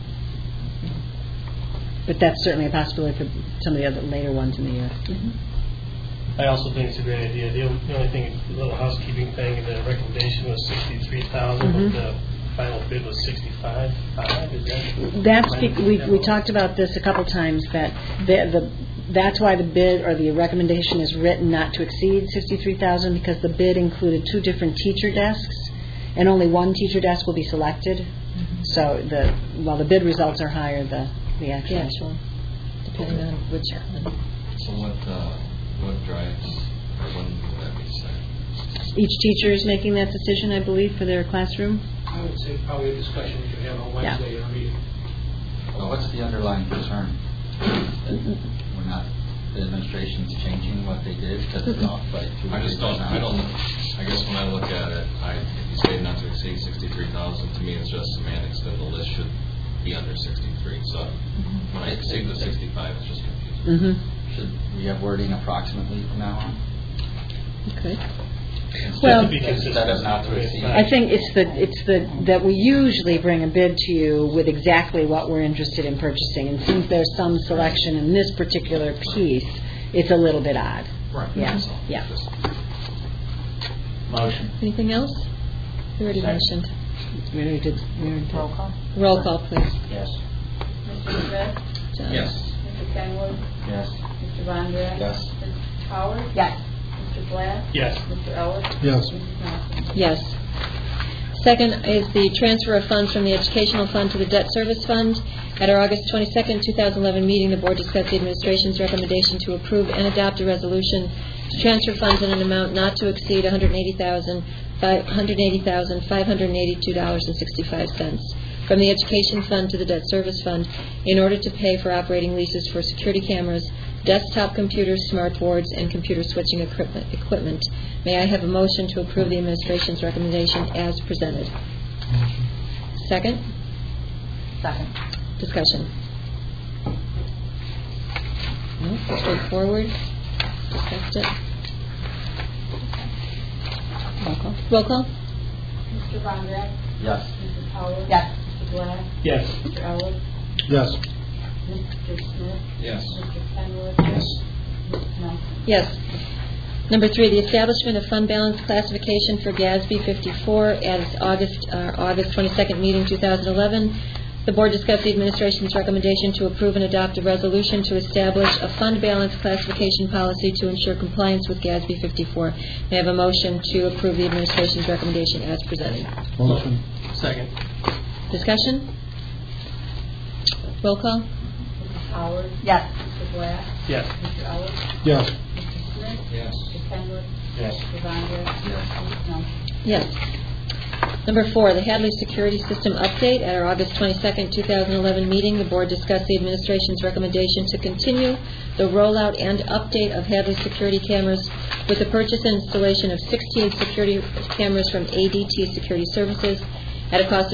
But that's certainly a possibility for some of the other later ones in the year. Mm-hmm. I also think it's a great idea. The only thing, a little housekeeping thing, the recommendation was $63,000, but the final bid was $65,000. That's we talked about this a couple times that that's why the bid or the recommendation is written not to exceed $63,000 because the bid included 2 different teacher desks and only 1 teacher desk will be selected. Mm-hmm. So while the bid results are higher, the actual depending on which one. So what drives, or when will that be set? Each teacher is making that decision, I believe, for their classroom. I would say probably a discussion we should have on Wednesday in our meeting. Well, what's the underlying concern? We're not the administration's changing what they did, because it's off by 2 I just don't, I guess when I look at it, if you say not to exceed 63,000, to me it's just semantics that the list should be under 63. So when I say the 65, it's just confusing. Should we have wording approximately from now on? Okay. Well, instead of not to exceed. I think it's that we usually bring a bid to you with exactly what we're interested in purchasing, and since there's some selection in this particular piece, it's a little bit odd. Right. Yeah. Yeah. Motion. Anything else? You already mentioned. We already did. Roll call. Roll call, please. Yes. Mr. Smith? Yes. Mr. Kenwood? Yes. Mr. Bondurant? Yes. Mr. Howard? Yes. Mr. Black? Yes. Mr. Ellis? Yes. Mrs. Nelson? Yes. Second is the transfer of funds from the Educational Fund to the Debt Service Fund. At our August 22nd, 2011 meeting, the Board discussed the Administration's recommendation to approve and adopt a resolution to transfer funds in an amount not to exceed $180,582.65 from the Education Fund to the Debt Service Fund in order to pay for operating leases for security cameras, desktop computers, smart boards, and computer switching equipment. May I have a motion to approve the Administration's recommendation as presented? Second? Second. Discussion. No, straightforward. Discussed it. Roll call. Roll call. Mr. Bondurant? Yes. Mrs. Howard? Yes. Mr. Black? Yes. Mr. Ellis? Yes. Mr. Smith? Yes. Mr. Kenwood? Yes. Mrs. Nelson? Yes. Number 3, the establishment of fund balance classification for GASB 54 as August 22nd meeting 2011. The Board discussed the Administration's recommendation to approve and adopt a resolution to establish a fund balance classification policy to ensure compliance with GASB 54. May I have a motion to approve the Administration's recommendation as presented? Motion. Second. Discussion? Roll call? Mrs. Howard? Yes. Mr. Black? Yes. Mr. Ellis? Yes. Mr. Smith? Yes. Mr. Kenwood? Yes. Mr. Bondurant? Yes. Mrs. Nelson? Yes. Number 4, the Hadley Security System Update. At our August 22nd, 2011 meeting, the Board discussed the Administration's recommendation to continue the rollout and update of Hadley security cameras with the purchase and installation of 68 security cameras from ADT Security Services at a cost of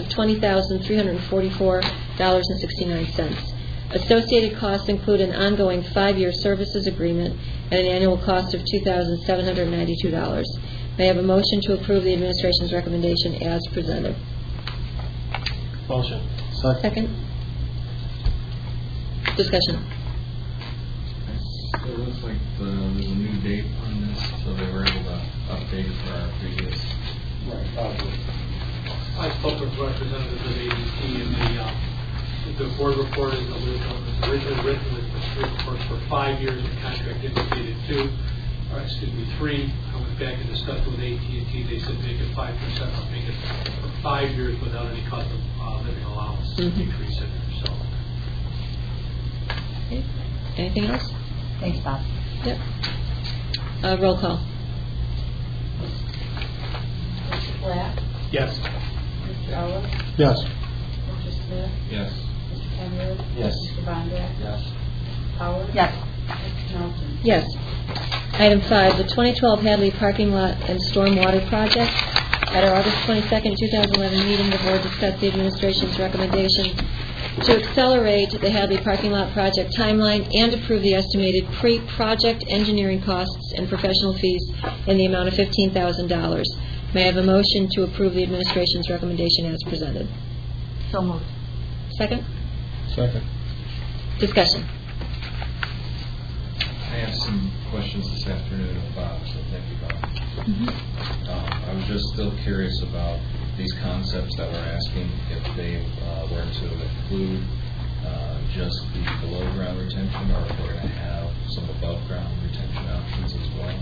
$20,344.69. Associated costs include an ongoing 5-year services agreement and an annual cost of $2,792. May I have a motion to approve the Administration's recommendation as presented? Motion. Second. Discussion. So it looks like there's a new date on this, so they were able to update for our previous. I spoke with representatives of ADT, and the board report is originally written with the report for 5 years. The contract indicated 3. I went back and discussed with AT&T. They said make it 5%. I'll make it for 5 years without any cost of living allowance increase in there. So. Okay. Anything else? Thanks, Bob. Yep. Roll call. Mr. Black? Yes. Mr. Ellis? Yes. Mr. Smith? Yes. Mr. Kenwood? Yes. Mr. Bondurant? Yes. Howard? Yes. Mrs. Nelson? Yes. Item 5, the 2012 Hadley Parking Lot and Stormwater Project. At our August 22nd, 2011 meeting, the Board discussed the Administration's recommendation to accelerate the Hadley Parking Lot project timeline and approve the estimated pre-project engineering costs and professional fees in the amount of $15,000. May I have a motion to approve the Administration's recommendation as presented? So moved. Second? Second. Discussion. I have some questions this afternoon of Bob, so thank you, Bob. I was just still curious about these concepts that we're asking, if they were to include just the below-ground retention, or if we're going to have some above-ground retention options as well.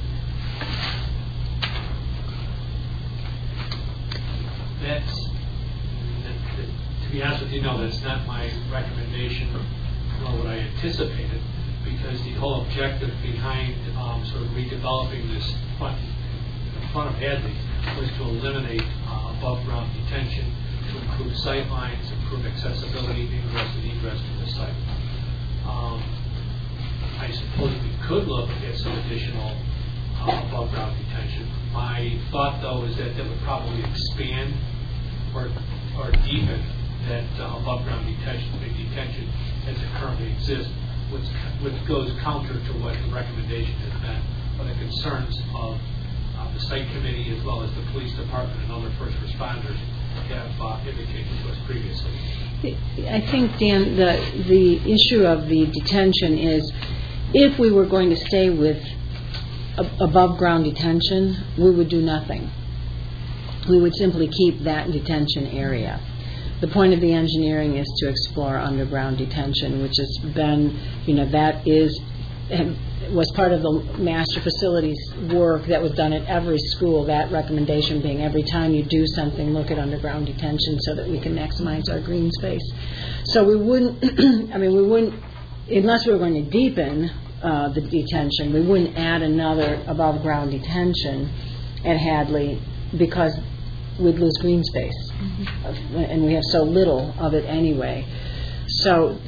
To be honest with you, no, that's not my recommendation, nor what I anticipated, because the whole objective behind sort of redeveloping this front of Hadley was to eliminate above-ground detention, to improve sight lines, improve accessibility, ingress and egress to the site. I suppose we could look at some additional above ground detention. My thought, though, is that would probably expand or deepen that above ground detention as it currently exists, which goes counter to what the recommendation has been, or the concerns of the site committee as well as the police department and other first responders have indicated to us previously. I think, Dan, the issue of the detention is if we were going to stay with above ground detention, we would do nothing. We would simply keep that detention area. The point of the engineering is to explore underground detention, which has been, was part of the master facilities work that was done at every school, that recommendation being every time you do something, look at underground detention so that we can maximize our green space. So we wouldn't, unless we were going to deepen the detention, we wouldn't add another above ground detention at Hadley because we'd lose green space. Mm-hmm. And we have so little of it anyway. So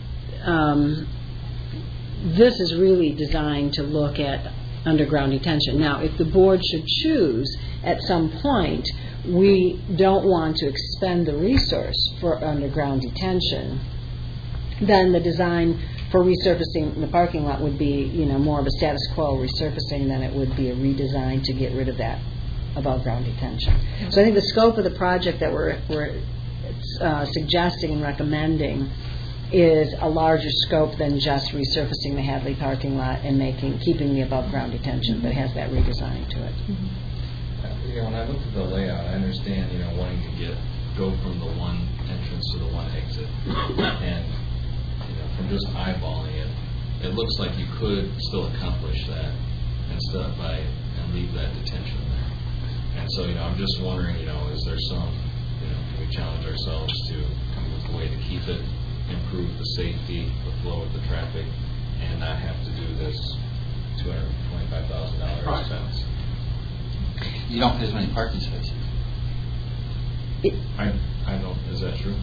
this is really designed to look at underground detention. Now, if the board should choose at some point, we don't want to expend the resource for underground detention, then the design for resurfacing the parking lot would be, more of a status quo resurfacing than it would be a redesign to get rid of that above ground detention. So I think the scope of the project that we're suggesting and recommending is a larger scope than just resurfacing the Hadley parking lot and keeping the above ground detention, but has that redesign to it. Mm-hmm. When I looked at the layout, I understand, wanting to go from the one entrance to the one exit, and from just eyeballing it, it looks like you could still accomplish that and leave that detention there. And so, I'm just wondering, is there some, can we challenge ourselves to come up with a way to keep it, improve the safety, the flow of the traffic, and not have to do this $225,000 expense? You don't have as many parking spaces. I don't. Is that true?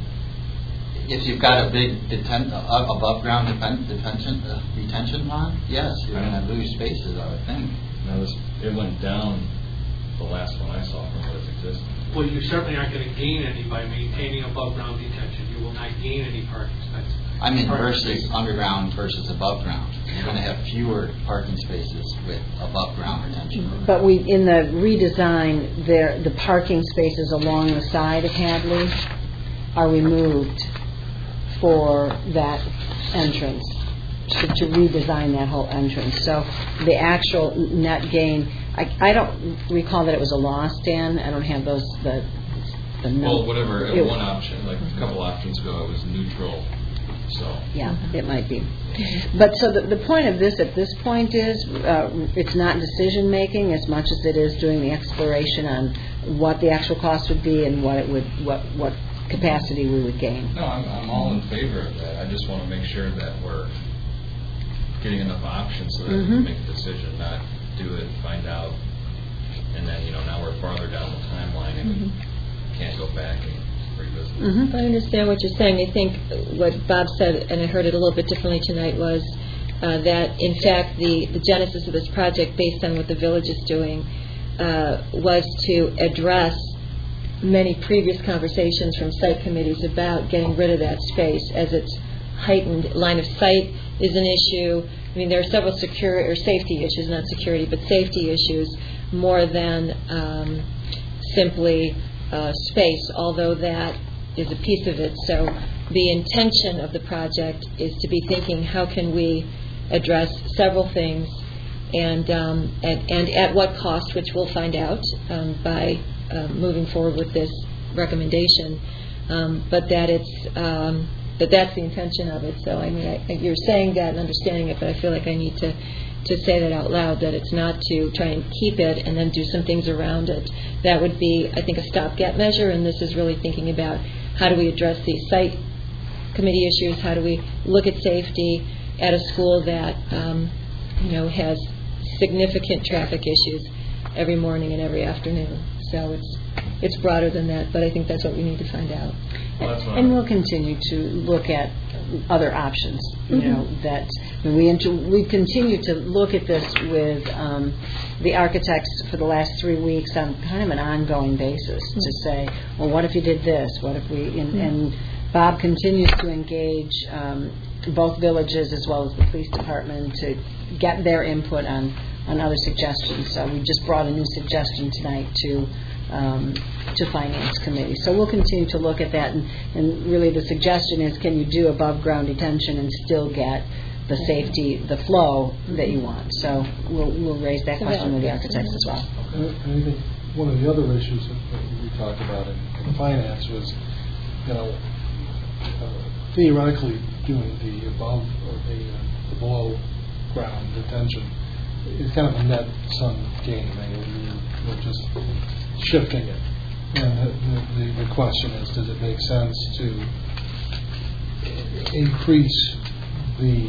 If you've got a big above ground detention pond, yes, you're going to lose spaces, I would think. No, it went down the last one I saw from what is existing. Well, you certainly aren't going to gain any by maintaining above ground detention. You will not gain any parking spaces. I mean, versus underground versus above ground. You're going to have fewer parking spaces with above ground retention. But in the redesign, the parking spaces along the side of Hadley are removed for that entrance, to redesign that whole entrance. So the actual net gain, I don't recall that it was a loss, Dan. I don't have those, the well, whatever, one option, like a couple options ago, it was neutral. So yeah, it might be. But so the point of this at this point is it's not decision making as much as it is doing the exploration on what the actual cost would be and what capacity we would gain. No, I'm all in favor of that. I just want to make sure that we're getting enough options so that we can make a decision, not do it, find out, and then now we're farther down the timeline and we can't go back and revisit. I understand what you're saying. I think what Bob said, and I heard it a little bit differently tonight, was that in fact the genesis of this project, based on what the village is doing, was to address many previous conversations from site committees about getting rid of that space as it's heightened. Line of sight is an issue. I mean, there are several security or safety issues, not security, but safety issues more than simply space, although that is a piece of it. So the intention of the project is to be thinking, how can we address several things and at what cost, which we'll find out by moving forward with this recommendation, but that's the intention of it. So I mean, you're saying that and understanding it, but I feel like I need to say that out loud, that it's not to try and keep it and then do some things around it. That would be, I think, a stopgap measure, and this is really thinking about how do we address these site committee issues, how do we look at safety at a school that has significant traffic issues every morning and every afternoon. So it's broader than that, but I think that's what we need to find out. And we'll continue to look at other options, that We continue to look at this with the architects for the last 3 weeks on kind of an ongoing basis to say, well, what if you did this? What if we... And Bob continues to engage both villages as well as the police department to get their input on other suggestions. So we just brought a new suggestion tonight to Finance Committee. So we'll continue to look at that, and really the suggestion is, can you do above ground detention and still get the safety, the flow that you want? So we'll raise that question with the architects as well. I think one of the other issues that we talked about in finance was, theoretically doing the above or the below ground detention is kind of a net sum game. We're just shifting it. And the question is, does it make sense to increase the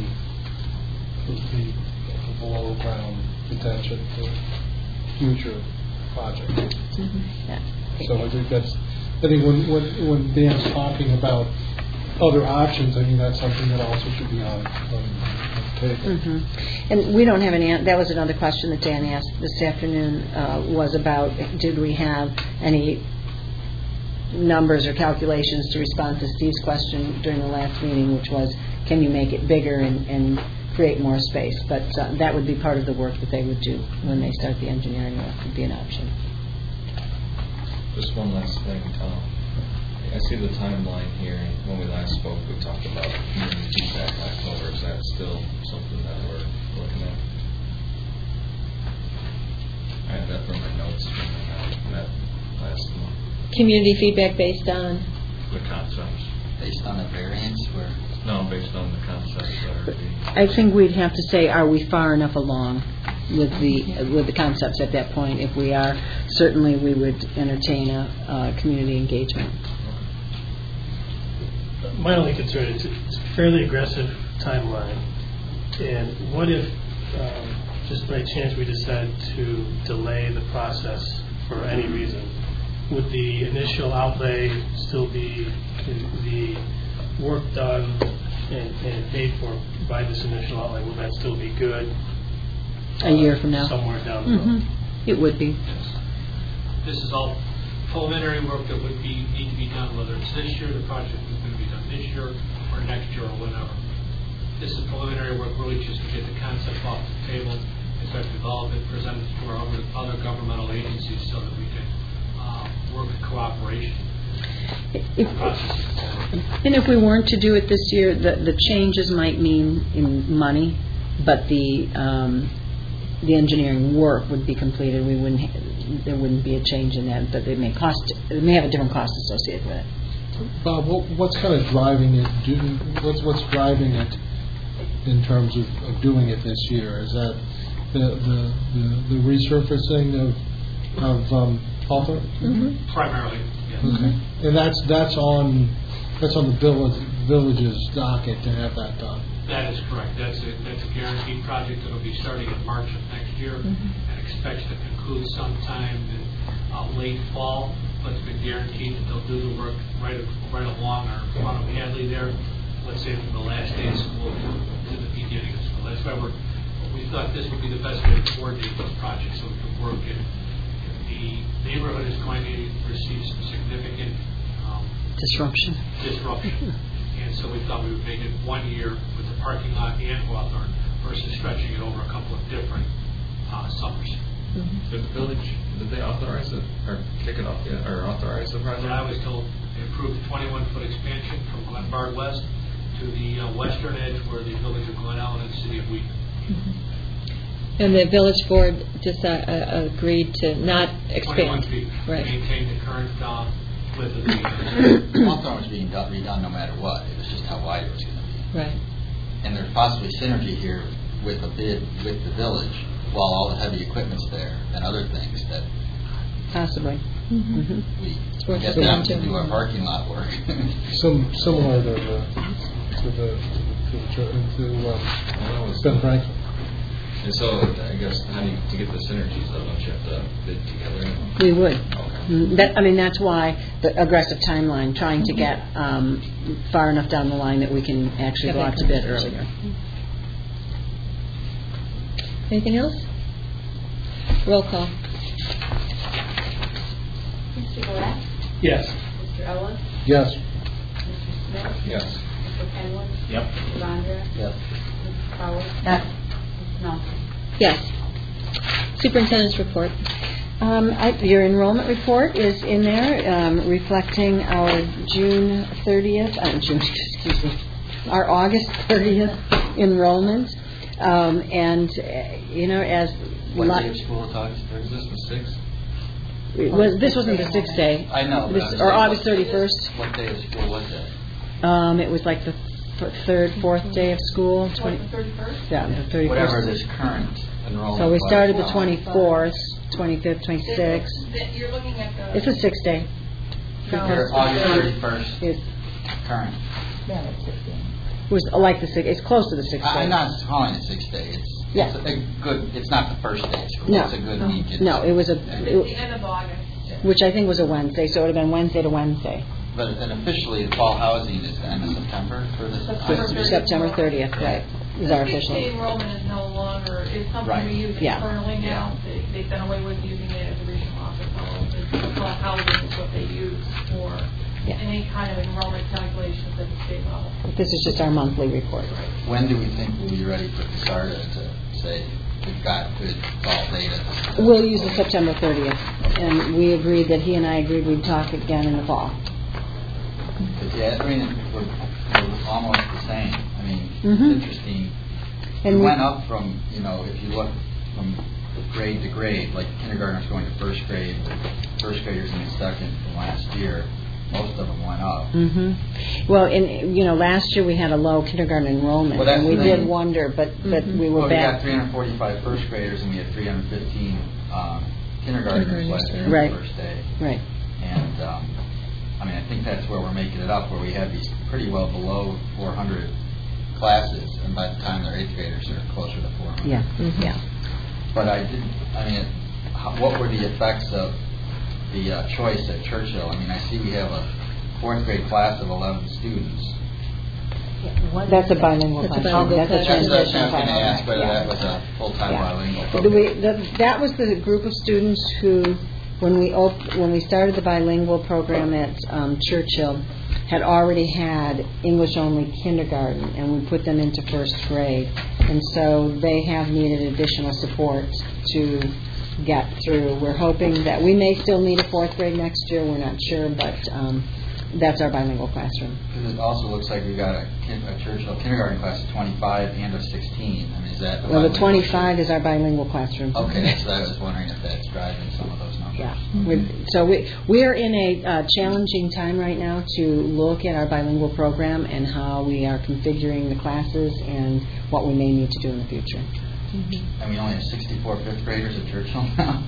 below ground detention for future projects? Yeah. So I think when Dan's talking about other options, I mean that's something that also should be on the table. And we don't have any. That was another question that Dan asked this afternoon. Was about, did we have any numbers or calculations to respond to Steve's question during the last meeting, which was, can you make it bigger and create more space? But that would be part of the work that they would do when they start the engineering work. Would be an option. Just one last thing, Tom. I see the timeline here, and when we last spoke, we talked about community feedback in October. Is that still something that we're looking at? I have that from my notes from that last month. Community feedback based on? The concepts. Based on the variance? No, based on the concepts. I think we'd have to say, are we far enough along with the concepts at that point? If we are, certainly we would entertain a community engagement. My only concern is it's a fairly aggressive timeline. And what if, just by chance, we decide to delay the process for any reason? Would the initial outlay still be the work done and paid for by this initial outlay? Would that still be good? A year from now? Somewhere down the road. It would be. This is all preliminary work that would need to be done, whether it's this year, the project is going to be done this year, or next year, or whenever. This is preliminary work really just to get the concept off the table, and start to develop it, present it to our other governmental agencies so that we can work in cooperation. And if we weren't to do it this year, the changes might mean in money, but the engineering work would be completed. There wouldn't be a change in that, but it may have a different cost associated with it. Bob, what's kind of driving it? What's driving it in terms of doing it this year? Is that the resurfacing of Hawthorne? Primarily, yes. Okay, and that's on the village's docket to have that done. That is correct. That's a guaranteed project that will be starting in March of next year, and expects to conclude sometime in late fall. But it's been guaranteed that they'll do the work right along our front of Hadley there. Let's say from the last day of school to the beginning of school. That's why we thought this would be the best way to coordinate this project, so we can work in. The neighborhood is going to receive some significant disruption. And so we thought we would make it 1 year with the parking lot and Hawthorne versus stretching it over a couple of different summers. Did the village, did they authorize it or kick it off yet, or authorize the project? I was told they approved a 21-foot expansion from Glenbard West to the western edge where the village of Glen Ellen and the city of Wheaton. And the village board just agreed to not expand. 21 feet. Right. Maintain the current width of the Hawthorne was being redone no matter what. It was just how wide it was going to be. Right. And there's possibly synergy here with a bid with the village while all the heavy equipment's there and other things that possibly we get them to do our parking lot work. Similar to Ben Franklin. And so, I guess, to get the synergies, though, don't you have to bid together? We would. Okay. That's why the aggressive timeline, trying to get far enough down the line that we can actually go out to bid earlier. Anything else? Roll call. Mr. Black? Yes. Mr. Ellis? Yes. Mr. Smith? Yes. Mr. Penland? Yep. Mr. Vondra? Yes. Mrs. Powell? Yes. Mrs. Nelson? Yes. Superintendent's report. Your enrollment report is in there, reflecting our June 30th, our August 30th enrollment. And, as... What day of school is August 30th? Is this the 6th? This wasn't the 6th day. I know. Or August 31st. What day of school was that? It was like the third, fourth day of school. The 31st? Yeah, the 31st. Whatever this current enrollment So we was. started the 24th, 25th, 26th. You're looking at the... It's a 6-day. Or August 31st It's, current. Yeah, it's 16. it was like the 6th. It's close to the 6th day. I'm not calling it 6th day. Yeah. It's a good. It's not the first day of school. No. It's a good week. No, it was It's the end of August. which I think was a Wednesday, so it would have been Wednesday to Wednesday. But then officially, the fall housing is the end of September for this. September 30th, right, is our official. The enrollment is no longer, is something Right. we use Yeah. internally now. They've done away with using it as a regional office. The fall housing is what they use for any kind of enrollment calculations at the state level. This is just our monthly report. When do we think we'll be ready for CASARDA to say we've got good fall data? We'll use the September 30th, and we agreed that he and I agreed we'd talk again in the fall. Yeah, I mean, we're almost the same. I mean, Mhm. it's interesting. And we we- went up from, if you look from grade to grade, like kindergartners going to first grade, first graders in second from last year, most of them went up. Mm-hmm. Well, last year we had a low kindergarten enrollment, Well, that's and we the did thing. wonder, but we were Well, back. we got 345 first graders and we had 315 kindergartners last year on Right. the first day. Right. And I think that's where we're making it up, where we have these pretty well below 400 classes, and by the time they're 8th graders, they're closer to 400. Yeah. Mm-hmm. Yeah. But what were the effects of the choice at Churchill? I see we have a 4th grade class of 11 students. That's a bilingual That's a class. bilingual That's a class. That's what I was transition going to class. ask, whether that was a full-time Yeah. bilingual. That was the group of students who, when we started the bilingual program at Churchill, had already had English-only kindergarten, and we put them into first grade. And so they have needed additional support to get through. We're hoping that we may still need a 4th grade next year. We're not sure, but that's our bilingual classroom. Because it also looks like we got a Churchill kindergarten class of 25 and of 16. Is that Well, the 25 is our bilingual classroom. Okay, so I was wondering if that's driving some of those numbers. Yeah. So we are in a challenging time right now to look at our bilingual program and how we are configuring the classes and what we may need to do in the future. Mm-hmm. And we only have 64 5th graders at Churchill now.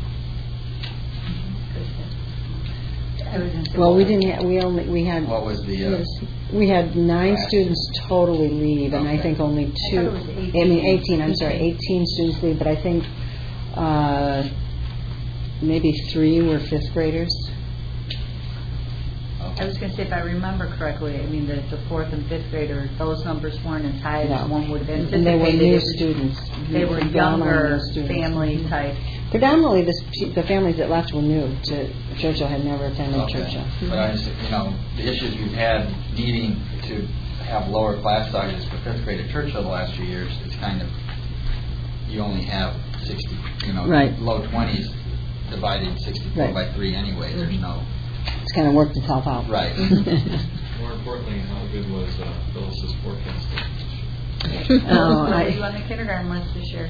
Well, we didn't. We had. What was the? We had 9 class? students totally leave, and I think only 18. I'm sorry, 18 students leave, but I think maybe 3 were 5th graders. I was going to say, if I remember correctly, the 4th and 5th graders, those numbers weren't as high as one would have anticipated. And they were new students. They were younger family type. Predominantly, the families that left were new to Churchill, had never attended Churchill. But I just, the issues we've had needing to have lower class sizes for 5th grade at Churchill the last few years, it's kind of, you only have 60, right. Low 20s divided 64 by 3 anyway. There's no. It's kind of worked itself out. Right. More importantly, how good was Phyllis's forecasting? Were you on the kindergarten list this year?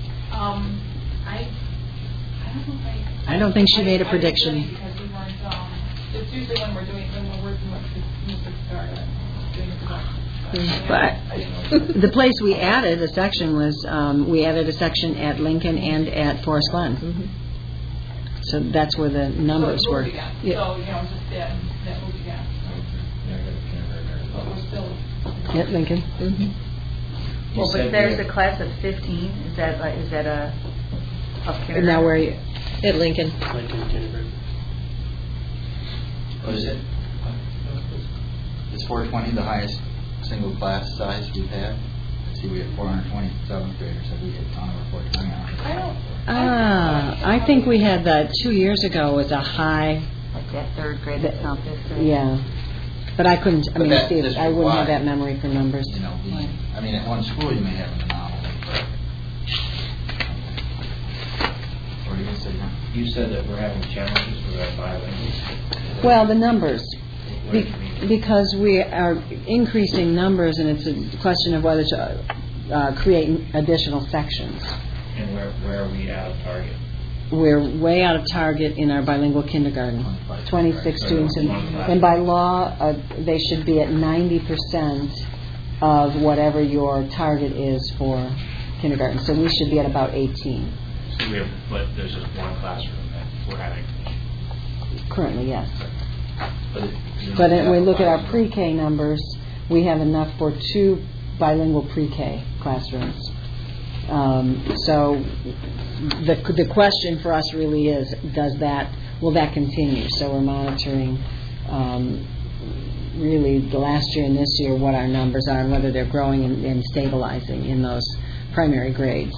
I don't think she made a prediction. Because we weren't, it's usually when we're working with Mr. Starr, doing a production. But the place we added a section was, we added a section at Lincoln and at Forest Glen. Mm-hmm. So that's where the numbers were. Yeah. So, just that moved again. But we're still. At Lincoln. Mm-hmm. Well, but there's a class of 15. Is that a kindergarten? Now where are you? At Lincoln. Lincoln kindergarten. What is it? Is 420 the highest single class size we've had? see, we have 420 seventh graders. Have we hit on our 420? I think we had that 2 years ago was a high. Like that third grade, that's not fifth grade. Yeah. But I couldn't, I But mean, that's see, I wouldn't have district-wide. that memory for numbers. You know, I mean, at one school you may have an anomaly, but... What are you going to say now? You said that we're having challenges with our bilinguals. Well, the numbers. What do you mean? Because we are increasing numbers, and it's a question of whether to create additional sections. And where are we out of target? We're way out of target in our bilingual kindergarten. 26 students, and by law, they should be at 90% of whatever your target is for kindergarten. So we should be at about 18. So we have, but there's just one classroom that we're having. Currently, yes. But when we look at our pre-K numbers, we have enough for 2 bilingual pre-K classrooms. So the question for us really is, will that continue? So we're monitoring really the last year and this year what our numbers are and whether they're growing and stabilizing in those primary grades.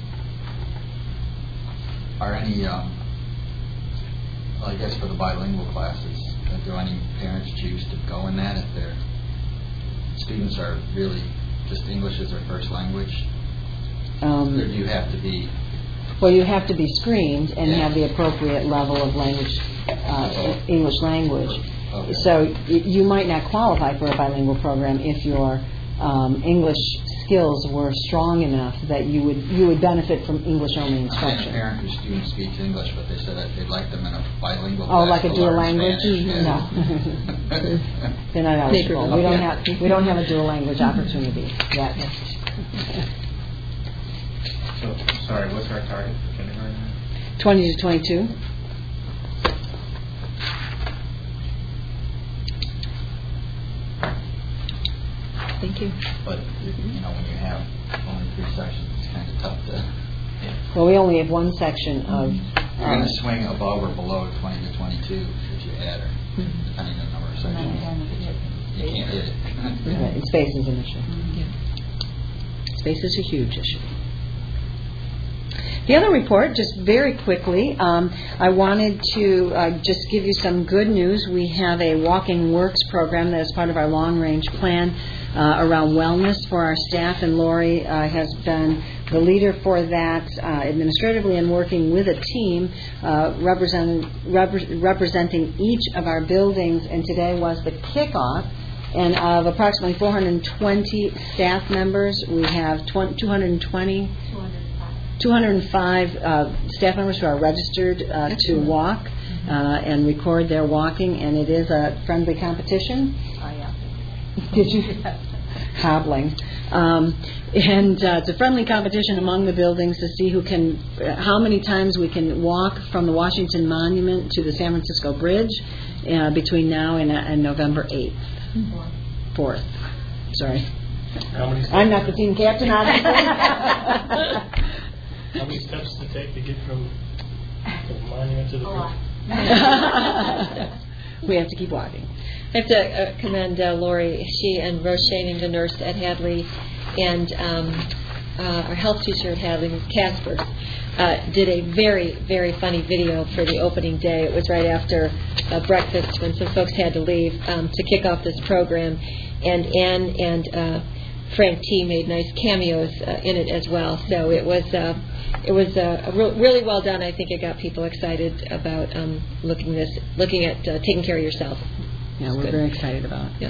Are any, I guess for the bilingual classes, do any parents choose to go in that if their students are really just English as their first language? Or do you have to be... Well, you have to be screened and have the appropriate level of language, English language. Okay. So you might not qualify for a bilingual program if your English skills were strong enough that you would benefit from English-only I had a instruction. parent whose student speaks English, but they said that they'd like them in a bilingual Oh, class like a to dual learn language? Spanish. Yeah. No. They're not eligible. We don't have a dual language opportunity yet. So, sorry, what's our target for kindergarten? 20 to 22. Thank you. But, when you have only 3 sections, it's kind of tough to... Well, we only have one section of... You're going to swing above or below 20 to 22 if you add her, depending on the number of sections. You can't hit it. Right, and space is an issue. Yeah. Space is a huge issue. The other report, just very quickly, I wanted to just give you some good news. We have a Walking Works program that is part of our long-range plan around wellness for our staff, and Lori has been the leader for that administratively and working with a team representing each of our buildings, and today was the kickoff. And of approximately 420 staff members, we have 205 staff members who are registered to walk and record their walking, and it is a friendly competition. Oh, yeah. Did you? Hobbling. And it's a friendly competition among the buildings to see how many times we can walk from the Washington Monument to the San Francisco Bridge between now and November 8th. 4th. Sorry. I'm not the team captain, obviously. How many steps does it take to get from the monument to the bridge? We have to keep walking. I have to commend Lori. She and Roshane, the nurse at Hadley, and our health teacher at Hadley, Casper, did a very, very funny video for the opening day. It was right after breakfast when some folks had to leave to kick off this program. And Ann and Frank T. made nice cameos in it as well. So it was really well done. I think it got people excited about looking at taking care of yourself. Yeah, we're very excited about it. Yep.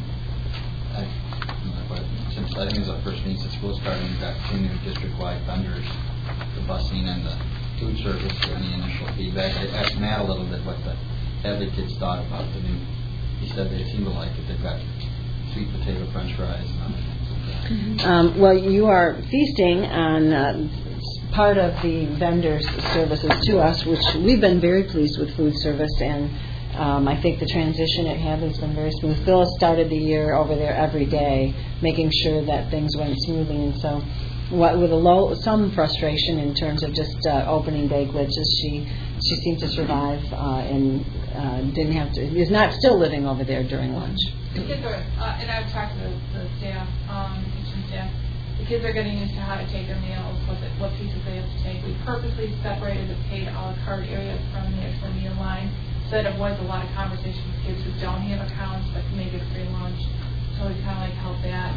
Since I think it was our first meeting since school started, we've got 2 new district-wide vendors, the busing and the food service. Any initial feedback? I asked Matt a little bit what the Hadley kids thought about the new. He said they seem to like it. They've got sweet potato French fries and other things like that. Well, you are feasting on part of the vendors' services to us, which we've been very pleased with food service, and I think the transition at Hadley has been very smooth. Phyllis started the year over there every day, making sure that things went smoothly, and so with some frustration in terms of just opening day glitches, she seemed to survive and is not still living over there during lunch. And I've talked to the staff, teaching staff, The kids are getting used to how to take their meals, what pieces they have to take. We purposely separated the paid a la carte areas from the actual meal line, so that avoids a lot of conversation with kids who don't have accounts but can make it free lunch. So we kind of like help that.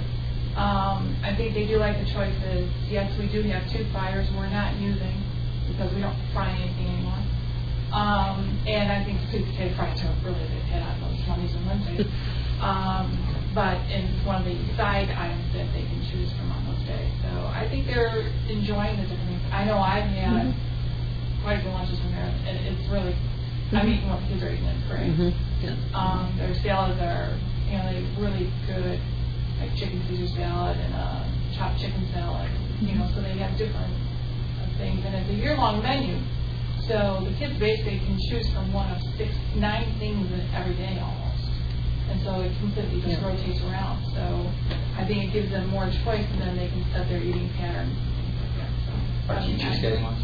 I think they do like the choices. Yes, we do have 2 fryers we're not using because we don't fry anything anymore. And I think sweet potato fries are really a big hit on those Mondays and Wednesdays. But it's one of the side items that they can choose from on those days. So I think they're enjoying the different things. I know I've had quite a few lunches from there, and it's really, I'm eating what the kids are eating. It's great. Their salads are, they're really good, like chicken Caesar salad and chopped chicken salad. So they have different things, and it's a year-long menu. So the kids basically can choose from one of 9 things every day almost. And so it completely just rotates around. So I think it gives them more choice, and then they can set their eating patterns and things like that. So, are teachers getting lunch?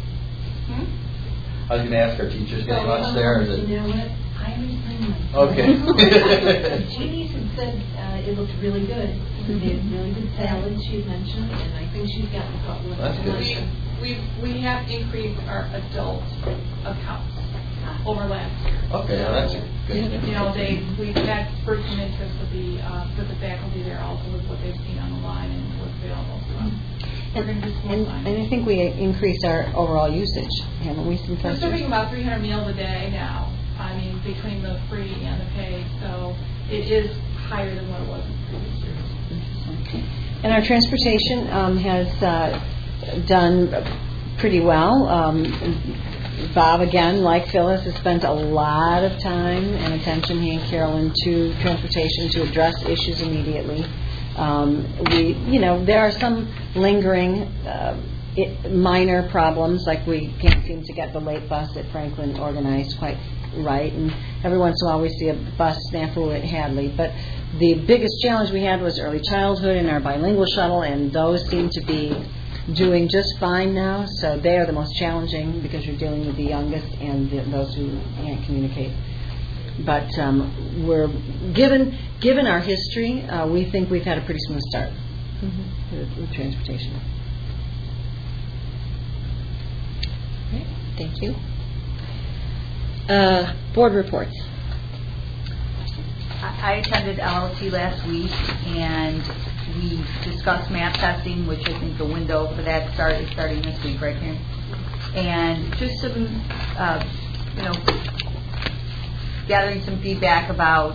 I was going to ask, are teachers getting lunch there? Or is it? You know what? I was Okay. Jeannie had said it looked really good. They had really good salad, she mentioned, and I think she's gotten a couple of That's good. We have increased our adult accounts over last year. Okay, so, that's good. We've had spurred some interest with the faculty there also with what they've seen on the line and what's available. So we're going to do some more and I think we increased our overall usage, haven't we? We're serving about 300 meals a day now. I mean, between the free and the paid, so it is higher than what it was in previous years. And our transportation has done pretty well. Bob, again, like Phyllis, has spent a lot of time and attention, he and Carolyn, to transportation to address issues immediately. There are some lingering minor problems, like we can't seem to get the late bus at Franklin organized quite right, and every once in a while we see a bus snafu at Hadley. But the biggest challenge we had was early childhood and our bilingual shuttle, and those seem to be doing just fine now. So they are the most challenging because you're dealing with the youngest and those who can't communicate. But we're given our history, we think we've had a pretty smooth start with transportation. Okay, thank you. Board reports. I attended LLT last week, and we discussed math testing, which I think the window for that is starting this week, right, Karen? And just some, gathering some feedback about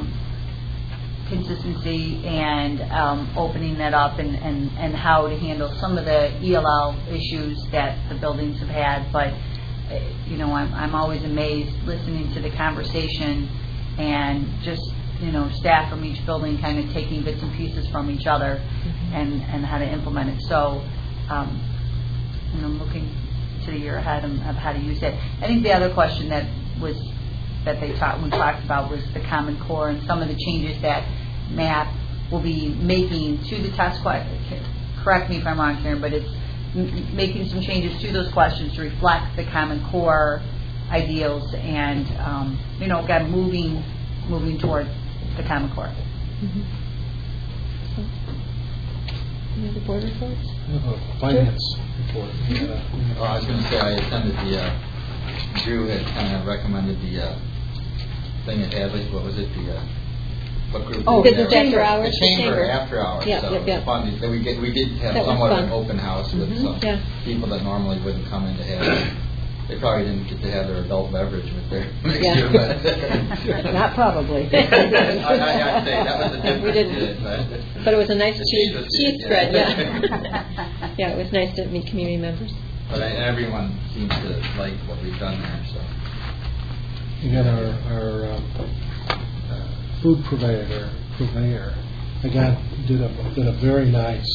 consistency and opening that up and how to handle some of the ELL issues that the buildings have had. But I'm always amazed listening to the conversation and just staff from each building kind of taking bits and pieces from each other and how to implement it. So looking to the year ahead of how to use it. I think the other question that we talked about was the Common Core and some of the changes that MAP will be making to the test question. Correct me if I'm wrong, Karen, but it's making some changes to those questions to reflect the Common Core ideals and again moving toward the Common Core. Any other board reports? Finance report. I was going to say I attended Drew had kind of recommended the thing at Hadley. What was it? What group? Business after hours. The chamber after hours. Yeah, so yeah. Fun. So we did have that somewhat of an open house with some people that normally wouldn't come into Hadley. They probably didn't get to have their adult beverage with their mixture, but not probably. I'd say that was a difference. We didn't, but it was a nice cheese spread. Yeah, yeah, it was nice to meet community members. But everyone seems to like what we've done there. So Again, our food purveyor again did a very nice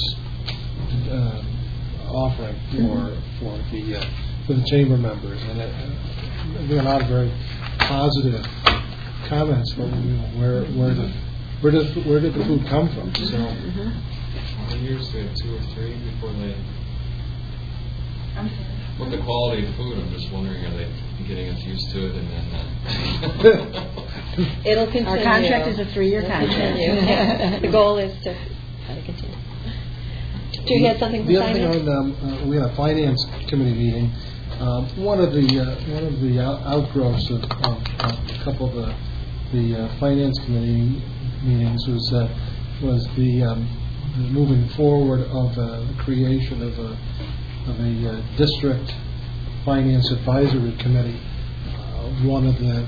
offering for the chamber members, and there were a lot of very positive comments. But where did the food come from? So usually have 2 or 3 before they. With the quality of food, I'm just wondering, are they getting us used to it and then It'll continue. Our contract is a 3-year contract. The goal is to continue. Drew, you had something for the other finance? thing we had a finance committee meeting. One of the outgrowths of a couple of the finance committee meetings was the moving forward of the creation of a district finance advisory committee. One of the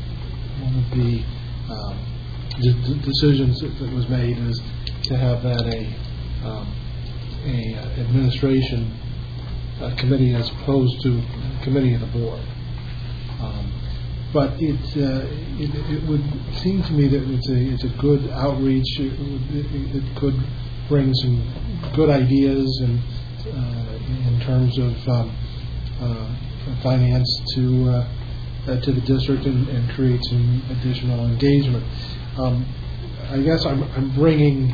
decisions that was made is to have that a administration committee as opposed to committee of the board. But it would seem to me that it's a good outreach. It could bring some good ideas and in terms of finance to the district and create some additional engagement. I guess I'm bringing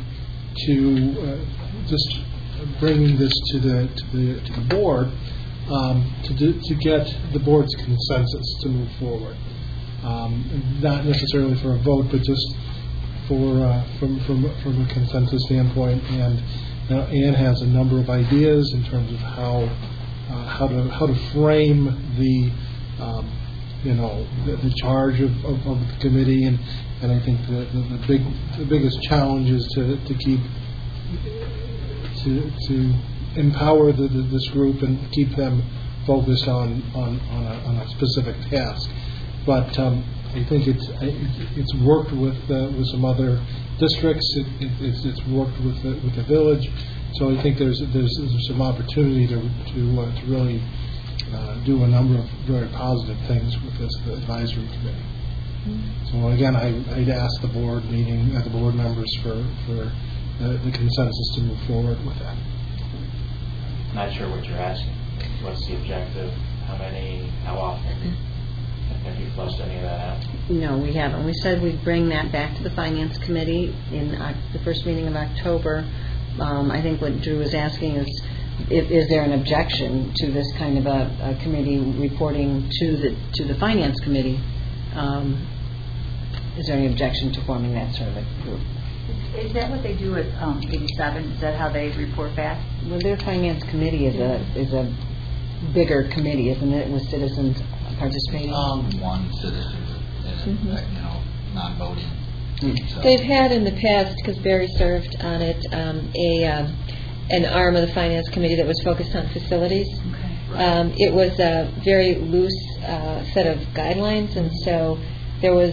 this to the board to get the board's consensus to move forward. Not necessarily for a vote, but just from a consensus standpoint. And Ann has a number of ideas in terms of how to frame the charge of the committee, and I think the biggest challenge is to empower this group and keep them focused on a specific task. But I think it's worked with some other districts. It's worked with the village. So I think there's some opportunity to really do a number of very positive things with this advisory committee. So again, I'd ask the board members for the consensus to move forward with that. Not sure what you're asking. What's the objective? How many? How often? Have you flushed any of that out? No, we haven't. We said we'd bring that back to the Finance Committee in the first meeting of October. I think what Drew is asking is there an objection to this kind of a committee reporting to the Finance Committee? Is there any objection to forming that sort of a group? Is that what they do at 87? Is that how they report back? Well, their Finance Committee is a bigger committee, isn't it, with citizens participating? One citizen, non-voting. So. They've had in the past, because Barry served on it, an arm of the Finance Committee that was focused on facilities. Okay. It was a very loose set of guidelines, and so there was,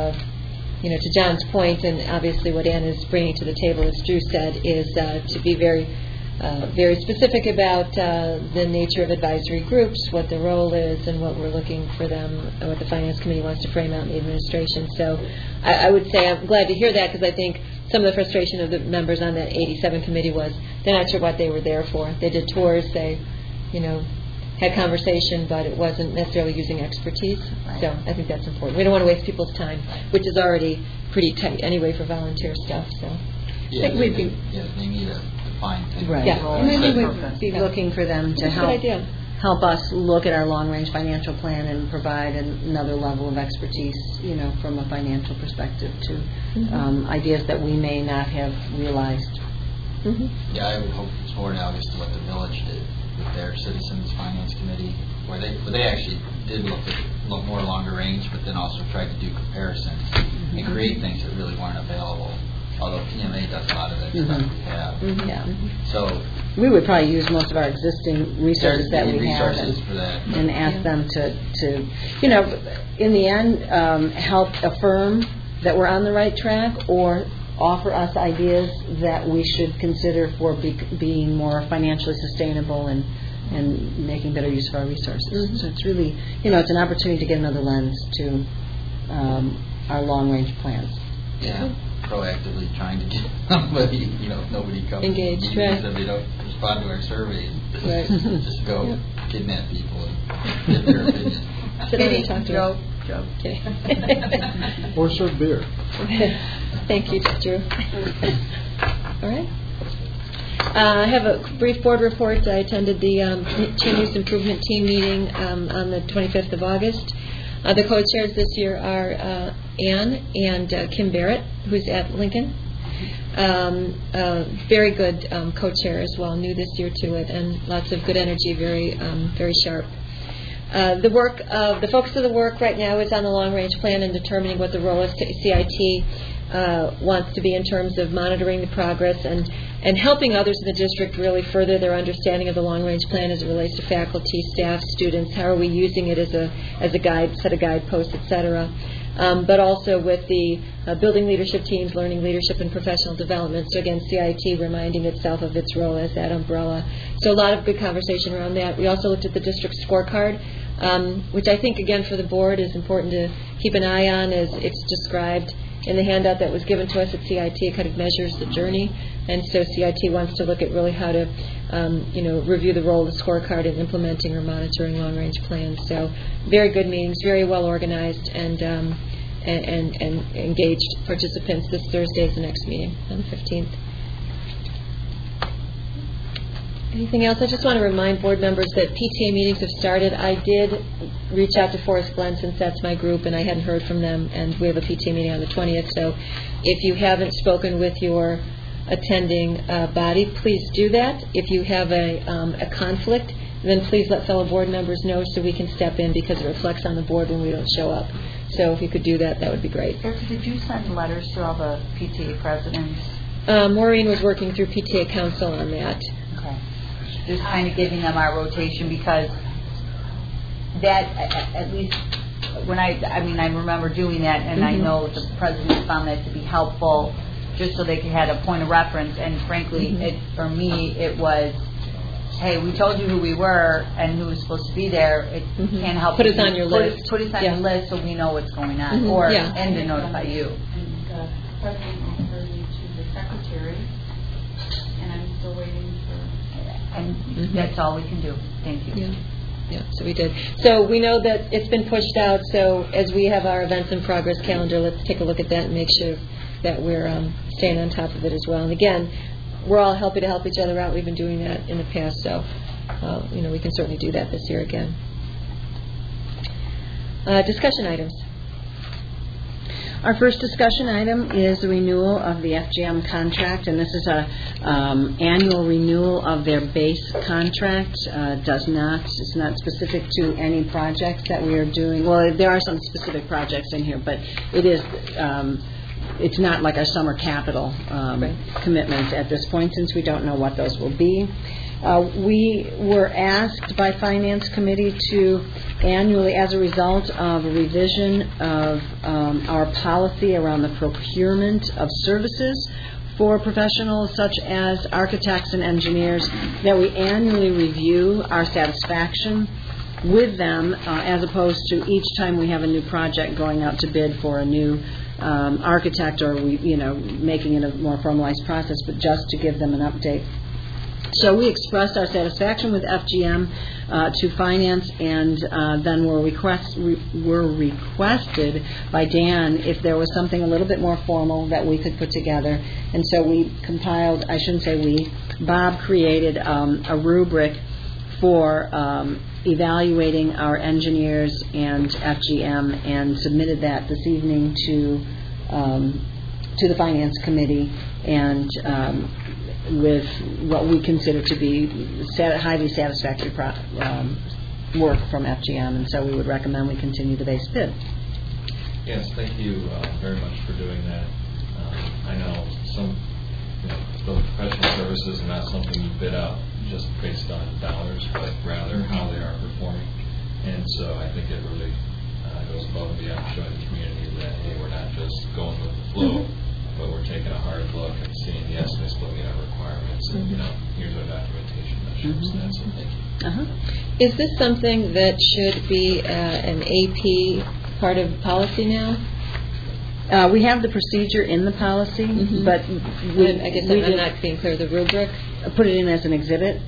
to John's point, and obviously what Ann is bringing to the table, as Drew said, is to be very specific about the nature of advisory groups, what the role is, and what we're looking for them, and what the Finance Committee wants to frame out in the administration. So I would say I'm glad to hear that, because I think some of the frustration of the members on that 87 committee was they're not sure what they were there for. They did tours, they, had conversation, but it wasn't necessarily using expertise. Right. So I think that's important. We don't want to waste people's time, which is already pretty tight anyway for volunteer stuff. So yeah, they need a defined thing. Right. Yeah. And maybe we'd be looking for them to help us look at our long-range financial plan and provide another level of expertise, from a financial perspective to ideas that we may not have realized. Mm-hmm. Yeah, I would hope it's more analogous to what the village did with their Citizens Finance Committee, where they actually did look more longer range, but then also tried to do comparisons and create things that really weren't available. Although PMA does a lot of that stuff we have. Mm-hmm. Yeah. So we would probably use most of our existing resources that we have and ask them to in the end, help affirm that we're on the right track, or offer us ideas that we should consider for being more financially sustainable and making better use of our resources. Mm-hmm. So it's really, it's an opportunity to get another lens to our long-range plans. Yeah, proactively trying to get somebody, nobody comes engaged, to meetings, and they don't respond to our surveys. Right. Just go kidnap people and get their opinion. Sit down and talk to Joe. Okay. Or serve beer. Thank you, Drew. All right. I have a brief board report. I attended the Team Use Improvement Team meeting on the 25th of August. The co-chairs this year are Ann and Kim Barrett, who's at Lincoln. Very good co-chair as well, new this year to it, and lots of good energy, very sharp. The focus of the work right now is on the long-range plan and determining what the role of CIT wants to be in terms of monitoring the progress and helping others in the district really further their understanding of the long-range plan as it relates to faculty, staff, students. How are we using it as a guide, set of guideposts, etc. But also with the building leadership teams, learning leadership and professional development. So again, CIT reminding itself of its role as that umbrella. So a lot of good conversation around that. We also looked at the district scorecard, which I think, again, for the board is important to keep an eye on as it's described in the handout that was given to us at CIT. It kind of measures the journey. And so CIT wants to look at really how to, review the role of the scorecard in implementing or monitoring long-range plans. So very good meetings, very well organized, and engaged participants. This Thursday is the next meeting on the 15th. Anything else? I just want to remind board members that PTA meetings have started. I did reach out to Forest Glen since that's my group, and I hadn't heard from them, and we have a PTA meeting on the 20th. So if you haven't spoken with your attending body, please do that. If you have a conflict, then please let fellow board members know so we can step in, because it reflects on the board when we don't show up. So if you could do that, that would be great. Erica, did you send letters to all the PTA presidents? Maureen was working through PTA Council on that. Okay. Just kind of giving them our rotation, because that, at least when I remember doing that, and I know the president found that to be helpful, just so they had a point of reference. And frankly, for me, it was, hey, we told you who we were and who was supposed to be there. It can't help. Put us on your list. Put us on your list so we know what's going on, and to notify you. And the president referred me to the secretary, and I'm still waiting for. And that's all we can do. Thank you. Yeah, so we did. So we know that it's been pushed out. So as we have our events in progress calendar, let's take a look at that and make sure that we're staying on top of it as well. And again, we're all happy to help each other out. We've been doing that in the past, so we can certainly do that this year again. Discussion items. Our first discussion item is the renewal of the FGM contract, and this is a annual renewal of their base contract. It's not specific to any projects that we are doing. Well, there are some specific projects in here, but it is. It's not like our summer capital commitments at this point, since we don't know what those will be. We were asked by Finance Committee to annually, as a result of a revision of our policy around the procurement of services for professionals such as architects and engineers, that we annually review our satisfaction with them, as opposed to each time we have a new project going out to bid for a new architect, or making it a more formalized process, but just to give them an update. So we expressed our satisfaction with FGM to Finance, and then were requested by Dan if there was something a little bit more formal that we could put together. And so we compiled, Bob created a rubric for evaluating our engineers and FGM, and submitted that this evening to the Finance Committee, and with what we consider to be highly satisfactory work from FGM, and so we would recommend we continue the base bid. Yes, thank you very much for doing that. I know the professional services are not something you bid out just based on dollars, but rather how they are performing. And so I think it really goes above and beyond showing the community that, hey, we're not just going with the flow, but we're taking a hard look and seeing the estimates, looking at requirements, and here's our documentation that shows that. So thank you. Is this something that should be an AP part of policy now? We have the procedure in the policy, but I guess I'm not being clear. The rubric? Put it in as an exhibit.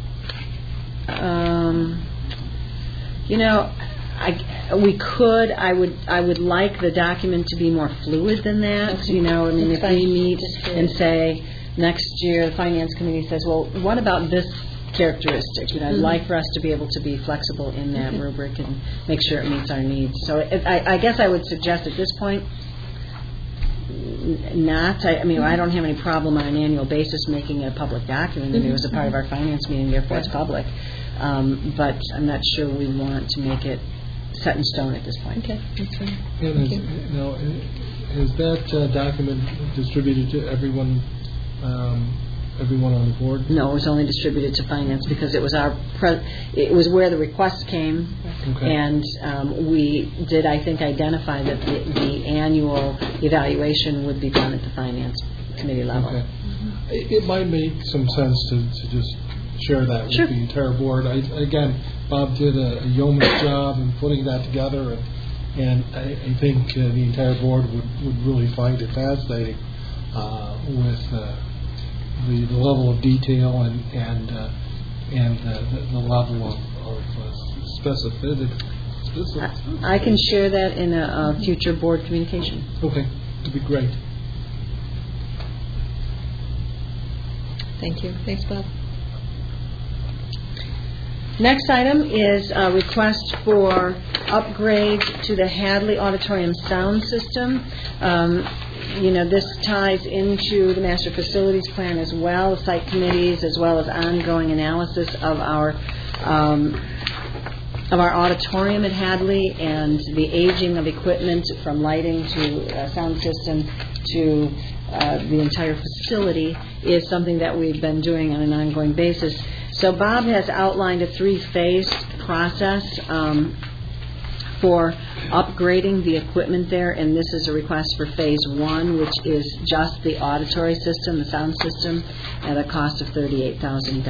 We could. I would like the document to be more fluid than that. If we meet and say next year, the Finance Committee says, well, what about this characteristic? I'd like for us to be able to be flexible in that rubric and make sure it meets our needs. So I guess I would suggest at this point, not. I mean, I don't have any problem on an annual basis making it a public document. I mean, it was a part of our finance meeting, therefore it's public. But I'm not sure we want to make it set in stone at this point. Okay, that's fine. Is that document distributed to everyone on the board? No, it was only distributed to finance because it was it was where the request came, and we did, I think, identify that the annual evaluation would be done at the finance committee level. Okay. It might make some sense to just share that with the entire board. Again, Bob did a yeoman's job in putting that together, and I think the entire board would really find it fascinating with the level of detail and the level of specificity. I can share that in a future board communication. Okay, that'd be great. Thank you. Thanks, Bob. Next item is a request for upgrade to the Hadley Auditorium sound system. This ties into the master facilities plan as well, site committees, as well as ongoing analysis of our auditorium at Hadley and the aging of equipment from lighting to sound system to the entire facility is something that we've been doing on an ongoing basis. So Bob has outlined a 3-phase process for upgrading the equipment there, and this is a request for phase 1, which is just the auditory system, the sound system, at a cost of $38,000.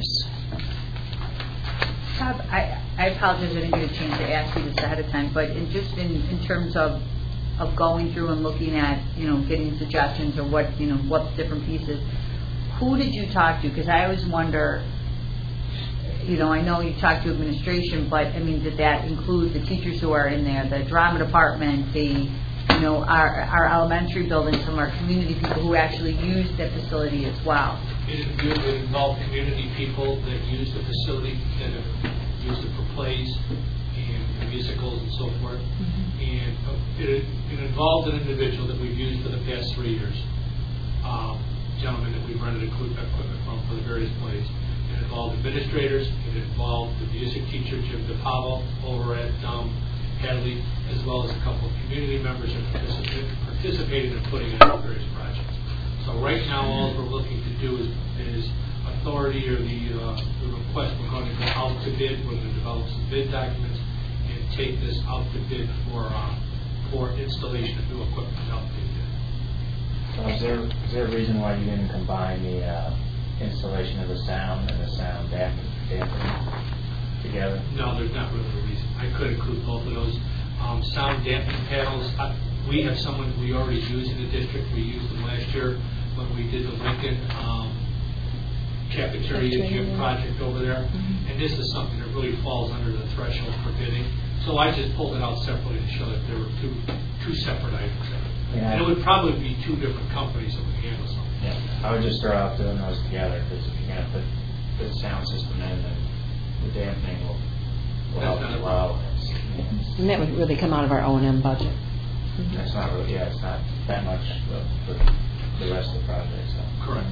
Bob, I apologize I didn't get a chance to ask you this ahead of time, but in terms of going through and looking at, getting suggestions or what different pieces, who did you talk to? Because I always wonder, I know you talked to administration, but I mean, did that include the teachers who are in there, the drama department, our elementary building, some of our community people who actually use that facility as well? It involved community people that use the facility, that have used it for plays and musicals and so forth. Mm-hmm. And it involved an individual that we've used for the past 3 years, gentleman that we've rented equipment from for the various plays. It involved administrators. It involved the music teacher, Jim DePavo, over at Hadley, as well as a couple of community members that participated in putting in various projects. So right now, all we're looking to do is authority or the request. We're going to go out to bid. We're going to develop some bid documents and take this out to bid for installation of new equipment out to bid. So is there a reason why you didn't combine the installation of the sound and the sound dampening together? No, there's not really a reason. I could include both of those. Sound dampening panels, we have someone we already use in the district. We used them last year when we did the Lincoln cafeteria gym project over there. Mm-hmm. And this is something that really falls under the threshold for bidding. So I just pulled it out separately to show that there were two separate items there. Yeah. And it would probably be 2 different companies that would handle something. Yeah, I would just throw out doing those together, because if you're going to put the sound system in, then the dampening will help as well. And that would really come out of our O&M budget. Mm-hmm. It's not really, it's not that much for the rest of the project. So. Correct.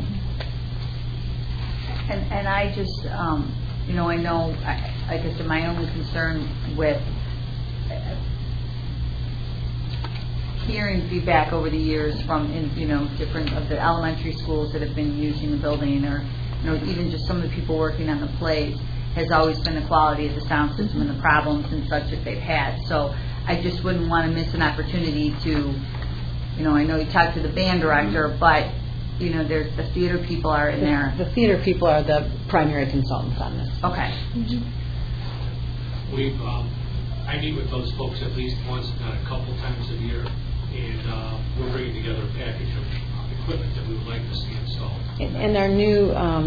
And I just, I know, like I said, my only concern with hearing feedback over the years from different of the elementary schools that have been using the building, or even just some of the people working on the plays, has always been the quality of the sound system and the problems and such that they've had. So I just wouldn't want to miss an opportunity to, I know you talked to the band director, but there's the theater people are in there. The theater people are the primary consultants on this. Okay. Mm-hmm. I meet with those folks at least once, if not a couple times a year, and we're bringing together a package of equipment that we would like to see installed. And our new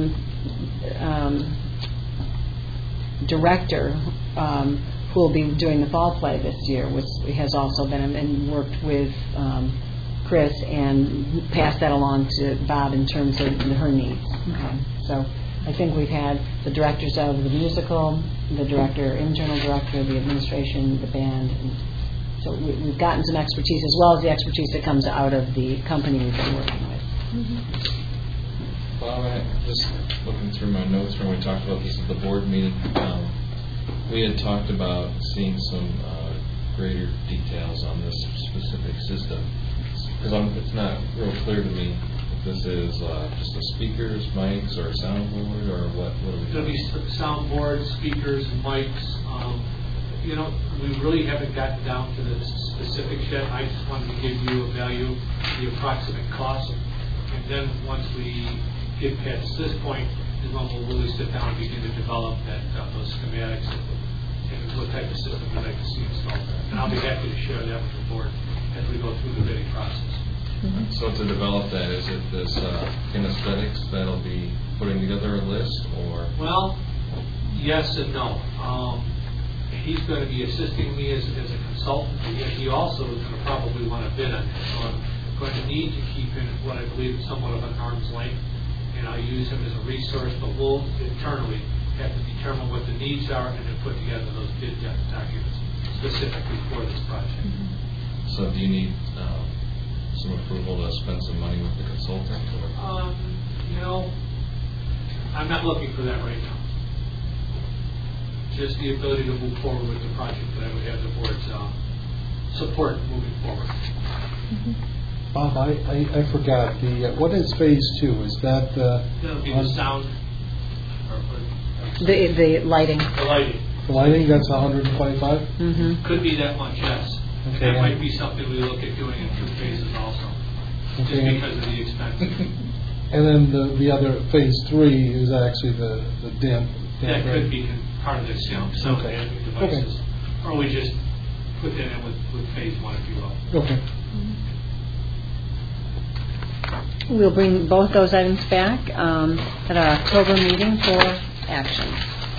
director, who will be doing the fall play this year, which has also been and worked with Chris and passed that along to Bob in terms of her needs. Okay. So I think we've had the directors of the musical, the internal director, the administration, the band, and So we've gotten some expertise as well as the expertise that comes out of the company we've been working with. Bob, just looking through my notes when we talked about this at the board meeting, we had talked about seeing some greater details on this specific system. Because it's not real clear to me if this is just a speakers, mics, or a soundboard, or what are we It'll doing? be soundboards, speakers, mics. We really haven't gotten down to the specifics yet. I just wanted to give you a value, the approximate cost, and then once we get past this point is when we'll really sit down and begin to develop those schematics and what type of system we'd like to see installed. And I'll be happy to share that with the board as we go through the bidding process. So to develop that, is it this kinesthetics that'll be putting together a list, or? Well, yes and no. He's going to be assisting me as a consultant, and yet he also is going to probably want to bid on it. So I'm going to need to keep him what I believe is somewhat of an arm's length, and I'll use him as a resource, but we'll internally have to determine what the needs are and then put together those bid documents specifically for this project. So do you need some approval to spend some money with the consultant? I'm not looking for that right now. Just the ability to move forward with the project that I would have the board's support moving forward. Bob, I forgot. What is phase 2? Is that That'll be the sound The lighting. the lighting. the lighting? That's 125. Could be that much, yes. Okay. That might be something we look at doing in 2 phases also, just Okay. because of the expense. And then the other phase 3 is actually the damp. That could be part of this, some Okay. damping devices. Or we just put that in with phase 1, if you will. Okay. We'll bring both those items back at our October meeting for action.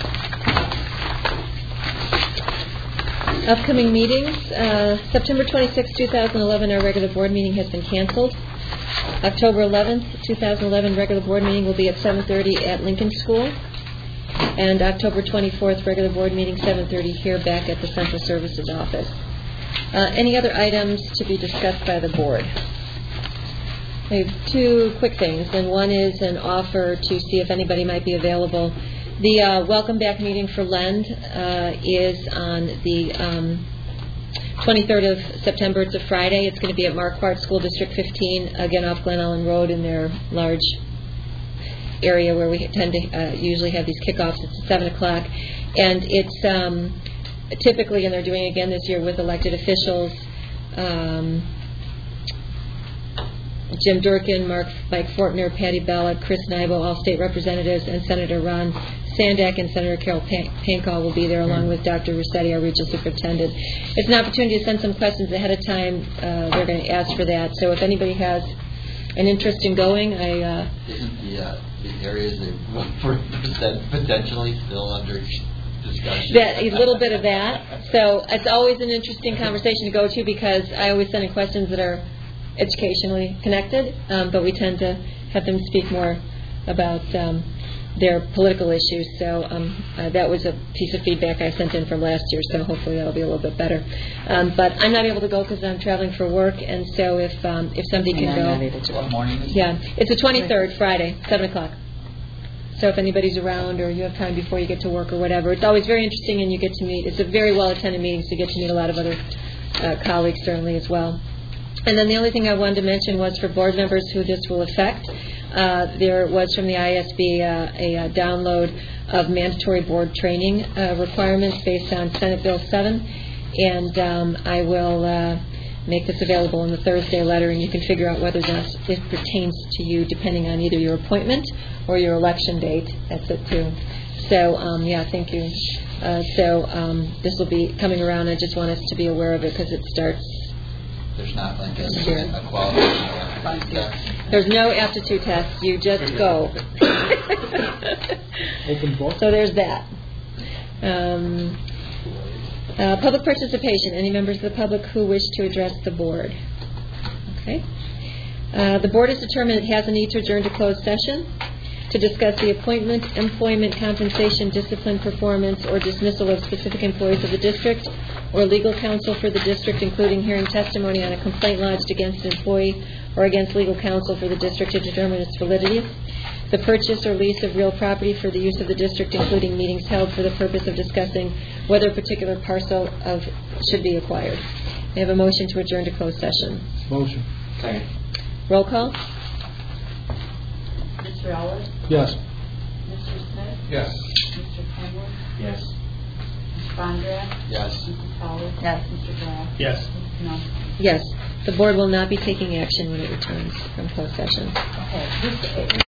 Upcoming meetings, September 26, 2011, our regular board meeting has been canceled. October 11th, 2011, regular board meeting will be at 7:30 at Lincoln School. And October 24th, regular board meeting, 7:30 here back at the Central Services Office. Any other items to be discussed by the board? I have 2 quick things, and one is an offer to see if anybody might be available. The welcome back meeting for Lend is on the 23rd of September. It's a Friday. It's going to be at Marquardt School District 15, again off Glen Ellen Road in their large area where we tend to usually have these kickoffs. It's at 7 o'clock. And it's typically, and they're doing it again this year with elected officials, Jim Durkin, Mike Fortner, Patty Ballot, Chris Nybo, all state representatives, and Senator Ron Sandak and Senator Carol Pankall will be there, along with Dr. Rossetti, our regional superintendent. It's an opportunity to send some questions ahead of time. They're going to ask for that. So if anybody has an interest in going, Isn't the areas they want for potentially still under discussion? that a little bit of that. So it's always an interesting conversation to go to, because I always send in questions that are educationally connected, but we tend to have them speak more about their political issues. So that was a piece of feedback I sent in from last year, so hopefully that'll be a little bit better. But I'm not able to go because I'm traveling for work, and so if somebody can go. What morning is it? Yeah, it's the 23rd, Friday, 7 o'clock. So if anybody's around or you have time before you get to work or whatever, it's always very interesting, and you get to meet. It's a very well-attended meeting, so you get to meet a lot of other colleagues certainly as well. And then the only thing I wanted to mention was for board members who this will affect. There was from the ISB a download of mandatory board training requirements based on Senate Bill 7, and I will make this available in the Thursday letter, and you can figure out whether this pertains to you depending on either your appointment or your election date. That's it too. So thank you. This will be coming around. I just want us to be aware of it because it starts. There's not like a quality test. There's no aptitude test. You just go. Open book. So there's that. Public participation. Any members of the public who wish to address the board? Okay. The board has determined it has a need to adjourn to closed session. to discuss the appointment, employment, compensation, discipline, performance, or dismissal of specific employees of the district, or legal counsel for the district, including hearing testimony on a complaint lodged against an employee or against legal counsel for the district to determine its validity. The purchase or lease of real property for the use of the district, including meetings held for the purpose of discussing whether a particular parcel should be acquired. May I have a motion to adjourn to closed session? Motion. Second. Roll call. Mr. Ellis? Yes. Mr. Smith? Yes. Mr. Kenwood? Yes. Mr. Bondurant? Yes. Mrs. Howard? Yes. Mr. Black? Yes. Mrs. Knopf? Yes. The board will not be taking action when it returns from closed session. Okay.